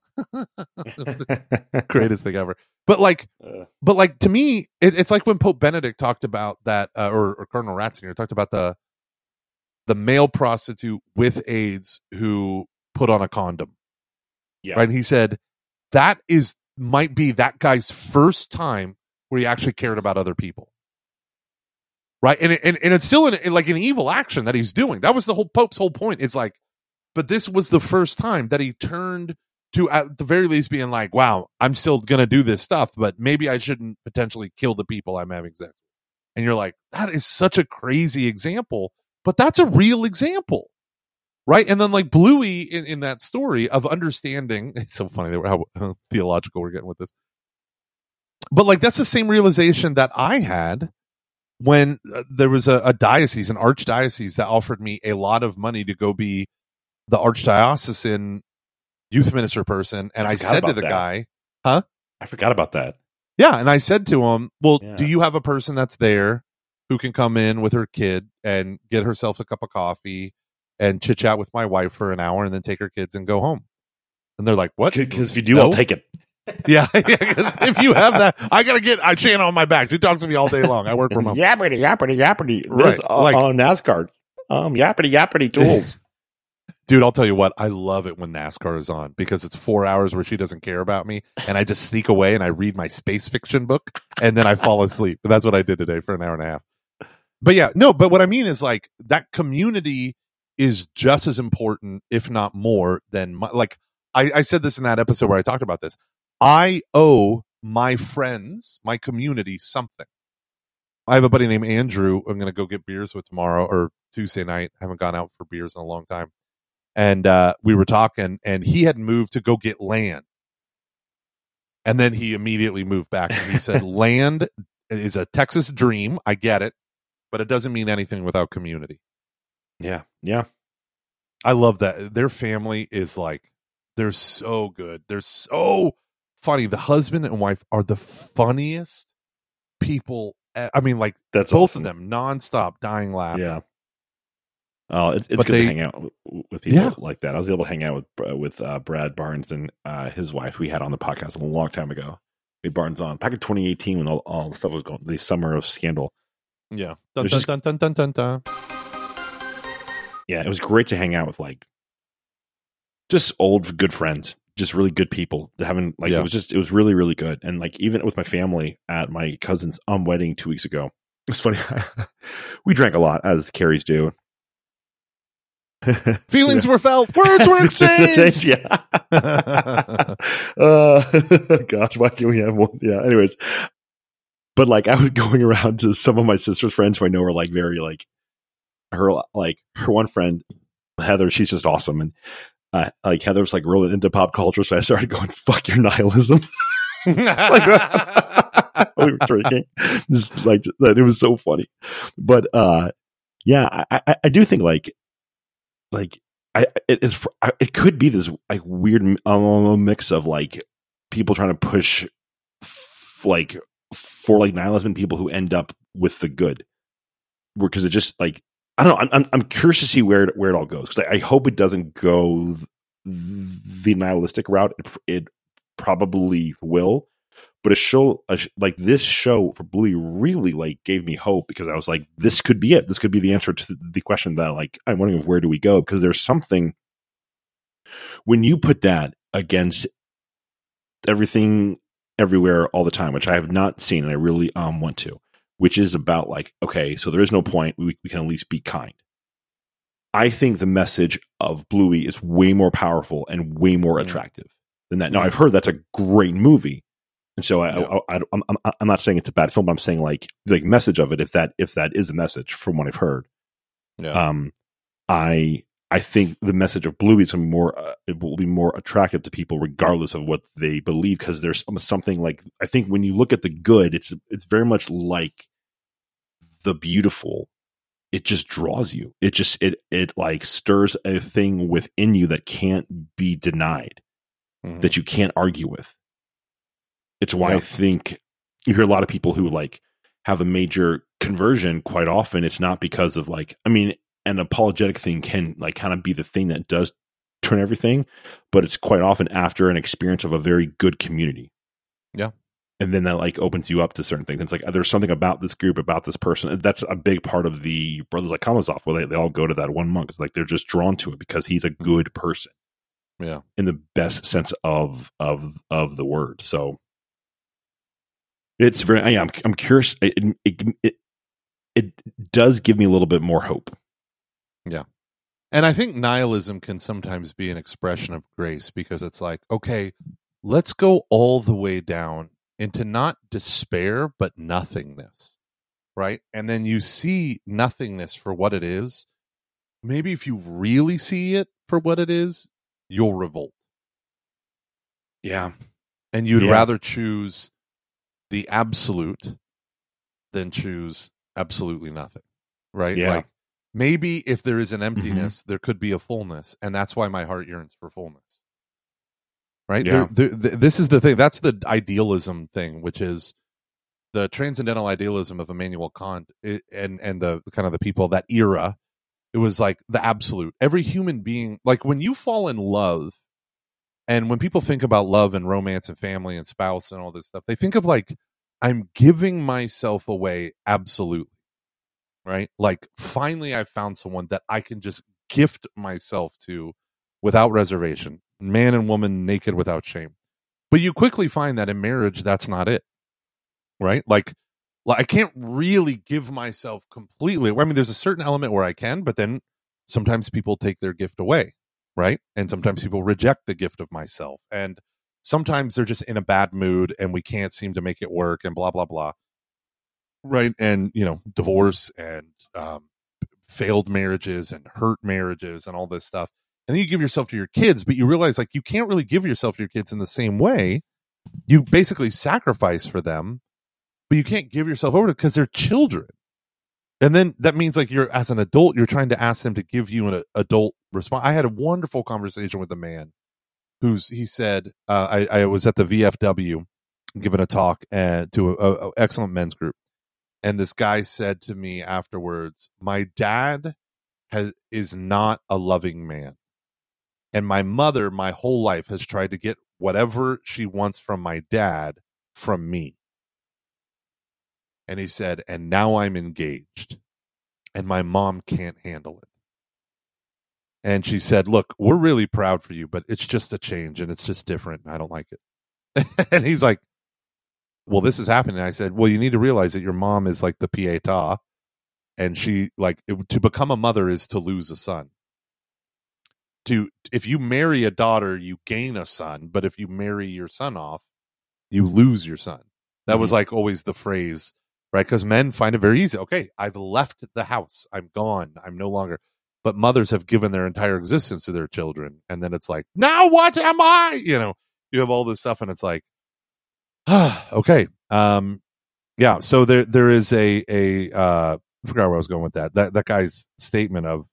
B: Greatest thing ever. But like, uh. but like to me, it, it's like when Pope Benedict talked about that, uh, or, or Cardinal Ratzinger talked about the the male prostitute with AIDS who put on a condom.
A: Yeah.
B: Right. And he said that is might be that guy's first time where he actually cared about other people. Right. And, it, and, and it's still an, like an evil action that he's doing. That was the whole Pope's whole point. It's like, but this was the first time that he turned to, at the very least, being like, wow, I'm still going to do this stuff, but maybe I shouldn't potentially kill the people I'm having sex with. And you're like, that is such a crazy example, but that's a real example. Right. And then like Bluey in, in that story of understanding, it's so funny how uh, theological we're getting with this. But like, that's the same realization that I had when uh, there was a, a diocese, an archdiocese that offered me a lot of money to go be the archdiocesan youth minister person. And I, I said to the that. guy, huh?
A: I forgot about that.
B: Yeah. And I said to him, well,
A: yeah.
B: do you have a person that's there who can come in with her kid and get herself a cup of coffee and chit chat with my wife for an hour and then take her kids and go home? And they're like, what?
A: Because if you do,
B: no?
A: I'll take it.
B: Yeah, yeah. 'Cause if you have that, I gotta get I Shanna on my back. She talks to me all day long. I work from home.
A: Yappity, yappity, yappity.
B: Right,
A: This, uh,
B: like-
A: on NASCAR. Um, yappity, yappity tools.
B: Dude, I'll tell you what, I love it when NASCAR is on because it's four hours where she doesn't care about me, and I just sneak away and I read my space fiction book, and then I fall asleep. That's what I did today for an hour and a half. But yeah, no, but what I mean is like that community is just as important, if not more, than my, like I, I said this in that episode where I talked about this. I owe my friends, my community, something. I have a buddy named Andrew I'm going to go get beers with tomorrow or Tuesday night. I haven't gone out for beers in a long time. And uh, we were talking, and he had moved to go get land. And then he immediately moved back. And he said, land is a Texas dream. I get it. But it doesn't mean anything without community.
A: Yeah, yeah.
B: I love that. Their family is like, they're so good. They're so funny. The husband and wife are the funniest people. I mean, like,
A: That's
B: both
A: awesome.
B: of them nonstop dying laughing.
A: Yeah. Oh, it's, it's
B: But
A: good
B: they-
A: to hang out with, with people
B: Yeah.
A: like that. I was able to hang out with uh, with uh, Brad Barnes and uh, his wife. We had on the podcast a long time ago. We had Barnes on back in twenty eighteen when all, all the stuff was going, the summer of Scandal.
B: Yeah.
A: It
B: Dun,
A: was
B: dun,
A: just-
B: dun, dun, dun, dun, dun.
A: Yeah, it was great to hang out with like just old good friends, just really good people. Having like
B: Yeah.
A: it was just it was really really good. And like even with my family at my cousin's um wedding two weeks ago, it's funny. We drank a lot as Carries do.
B: Feelings
A: Yeah.
B: were felt. Words were exchanged.
A: Yeah. uh, gosh, why can't we have one? Yeah. Anyways, but like I was going around to some of my sister's friends who I know are like very like her like her one friend Heather. She's just awesome, and uh, like Heather's like really into pop culture. So I started going, "Fuck your nihilism." Like, we were drinking, just like that. It was so funny, but uh, yeah, I, I, I do think like. Like I, it is. It could be this like weird um, mix of like people trying to push, f- like for like nihilism, and people who end up with the good, because it just like I don't know. I'm I'm, I'm curious to see where it, where it all goes because I, I hope it doesn't go th- the nihilistic route. It, it probably will, but a show a sh- like this show for Bluey really like gave me hope because I was like, this could be it. This could be the answer to the question that like I'm wondering of where do we go, because there's something when you put that against everything everywhere all the time, which I have not seen and I really um want to, which is about like, okay, so there is no point. We, we can at least be kind. I think the message of Bluey is way more powerful and way more attractive than that. Now, I've heard that's a great movie. And so I,
B: Yeah.
A: I, I, I'm, I'm, I'm not saying it's a bad film, but I'm saying like the message of it, if that, if that is a message from what I've heard,
B: Yeah.
A: um, I, I think the message of Bluey is more, uh, it will be more attractive to people regardless of what they believe. Cause there's something like, I think when you look at the good, it's, it's very much like the beautiful. It just draws you. It just, it, it like stirs a thing within you that can't be denied,
B: Mhm.
A: that you can't argue with. It's why
B: Yeah.
A: I think you hear a lot of people who like have a major conversion. Quite often, it's not because of like, I mean, an apologetic thing can like kind of be the thing that does turn everything, but it's quite often after an experience of a very good community.
B: Yeah.
A: And then that like opens you up to certain things. It's like, there's something about this group, about this person. That's a big part of the Brothers Like Karamazov, where they, they all go to that one monk. It's like, they're just drawn to it because he's a good person
B: Yeah.
A: in the best sense of, of, of the word. So, it's very. Yeah, I'm. I'm curious. It, it it it does give me a little bit more hope.
B: And I think nihilism can sometimes be an expression of grace because it's like, okay, let's go all the way down into not despair, but nothingness. Right. And then you see nothingness for what it is. Maybe if you really see it for what it is, you'll revolt.
A: Yeah,
B: And you'd
A: Yeah.
B: rather choose the absolute than choose absolutely nothing. Right.
A: Yeah.
B: Like maybe if there is an emptiness, there could be a fullness. And that's why my heart yearns for fullness. Right.
A: Yeah.
B: There, there, th- this is the thing. That's the idealism thing, which is the transcendental idealism of Immanuel Kant i- and, and the kind of the people of that era. It was like the absolute. Every human being, like when you fall in love, And when people think about love and romance and family and spouse and all this stuff, they think of like, I'm giving myself away absolutely, right? Like, finally, I found someone that I can just gift myself to without reservation, man and woman naked without shame. But you quickly find that in marriage, that's not it, right? Like, I can't really give myself completely. I mean, there's a certain element where I can, but then sometimes people take their gift away, right? And sometimes people reject the gift of myself. And sometimes they're just in a bad mood and we can't seem to make it work and blah, blah, blah. Right. And, you know, divorce and um, failed marriages and hurt marriages and all this stuff. And then you give yourself to your kids, but you realize like you can't really give yourself to your kids in the same way. You basically sacrifice for them, but you can't give yourself over to because they're children. And then that means like you're, as an adult, you're trying to ask them to give you an adult response. I had a wonderful conversation with a man who's, he said, uh, I, I was at the V F W giving a talk uh, to an excellent men's group. And this guy said to me afterwards, my dad has, is not a loving man. And my mother, my whole life, has tried to get whatever she wants from my dad from me. And he said, and now I'm engaged and my mom can't handle it. And she said, look, we're really proud for you, but it's just a change and it's just different. And I don't like it. And he's like, well, this is happening. I said, well, you need to realize that your mom is like the Pietà. And she like it, to become a mother is to lose a son. To if you marry a daughter, you gain a son. But if you marry your son off, you lose your son. That mm-hmm. was like always the phrase. Right, because men find it very easy. Okay, I've left the house. I'm gone. I'm no longer. But mothers have given their entire existence to their children, and then it's like, now what am I? You know, you have all this stuff, and it's like, ah, okay, um, yeah. So there, there is a a. Uh, I forgot where I was going with that. That that guy's statement of,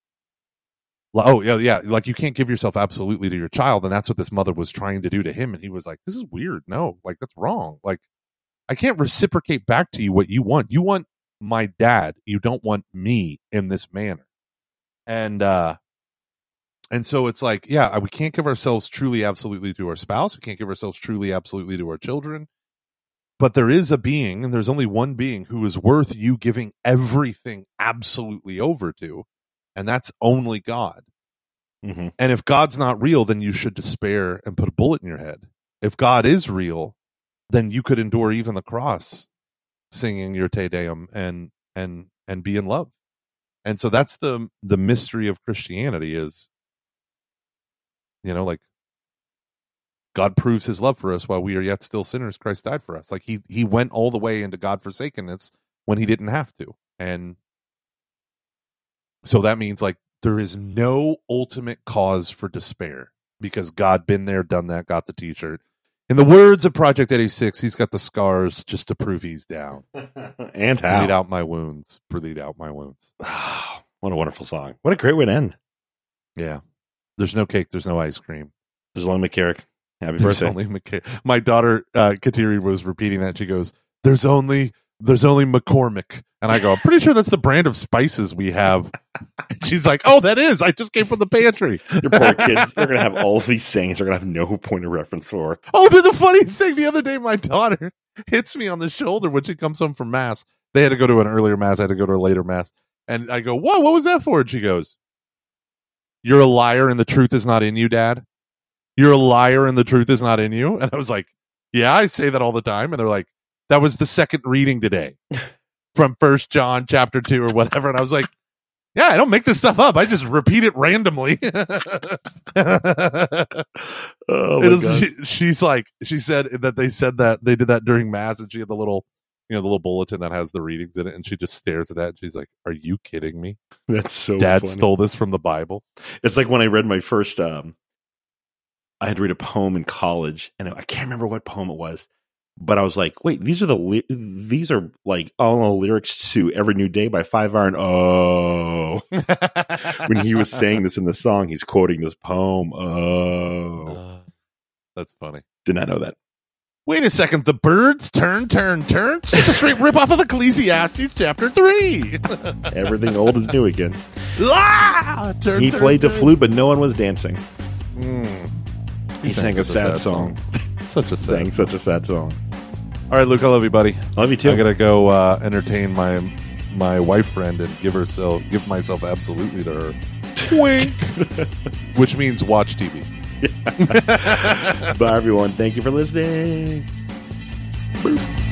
B: oh yeah, yeah, like you can't give yourself absolutely to your child, and that's what this mother was trying to do to him, and he was like, this is weird. No, like that's wrong. Like. I can't reciprocate back to you what you want. You want my dad. You don't want me in this manner. And uh, and so it's like, yeah, we can't give ourselves truly, absolutely to our spouse. We can't give ourselves truly, absolutely to our children. But there is a being, and there's only one being who is worth you giving everything absolutely over to, and that's only God. Mm-hmm. And if God's not real, then you should despair and put a bullet in your head. If God is real, then you could endure even the cross, singing your Te Deum and and and be in love. And so that's the the mystery of Christianity is, you know, like God proves his love for us while we are yet still sinners. Christ died for us. Like he he went all the way into God-forsakenness when he didn't have to. And so that means like there is no ultimate cause for despair because God been there, done that, got the t-shirt. In the words of Project eighty-six, he's got the scars just to prove he's down.
A: And how?
B: Bleed out my wounds. Bleed out my wounds.
A: Oh, what a wonderful song. What a great way to end.
B: Yeah. There's no cake. There's no ice cream.
A: There's only McCarrick. Happy
B: there's
A: birthday.
B: Only McCarrick. My daughter, uh, Kateri, was repeating that. She goes, there's only... There's only McCormick. And I go, I'm pretty sure that's the brand of spices we have. And she's like, oh, that is. I just came from the pantry.
A: Your poor kids, they're going to have all of these sayings they're going to have no point of reference for.
B: Oh, the funniest thing the other day, my daughter hits me on the shoulder when she comes home from Mass. They had to go to an earlier Mass. I had to go to a later Mass. And I go, whoa, what was that for? And she goes, you're a liar and the truth is not in you, Dad. You're a liar and the truth is not in you. And I was like, yeah, I say that all the time. And they're like, that was the second reading today from First John chapter two or whatever. And I was like, yeah, I don't make this stuff up. I just repeat it randomly.
A: Oh my
B: it is,
A: God.
B: she, she's like, she said that they said that they did that during Mass and she had the little, you know, the little bulletin that has the readings in it. And she just stares at that. And she's like, are you kidding me?
A: That's so
B: Dad
A: funny.
B: stole this from the Bible.
A: It's like when I read my first, um, I had to read a poem in college and I can't remember what poem it was. But I was like, wait, these are the li- these are like all the lyrics to Every New Day by Five Iron. Oh, when he was saying this in the song, he's quoting this poem. Oh,
B: uh, that's funny.
A: Did not know that.
B: Wait a second. The birds turn, turn, turn. It's a straight rip off of Ecclesiastes chapter three.
A: Everything old is new again.
B: Ah, turn,
A: he
B: turn,
A: played
B: turn.
A: the flute, but no one was dancing.
B: Mm.
A: He sang a sad song.
B: Such a sad
A: Sang such a sad song.
B: All right, Luke, I love you, buddy.
A: Love you too.
B: I gotta go uh, entertain my my wife friend and give herself give myself absolutely to her. Wink. Which means watch T V.
A: Bye, everyone. Thank you for listening. Boop.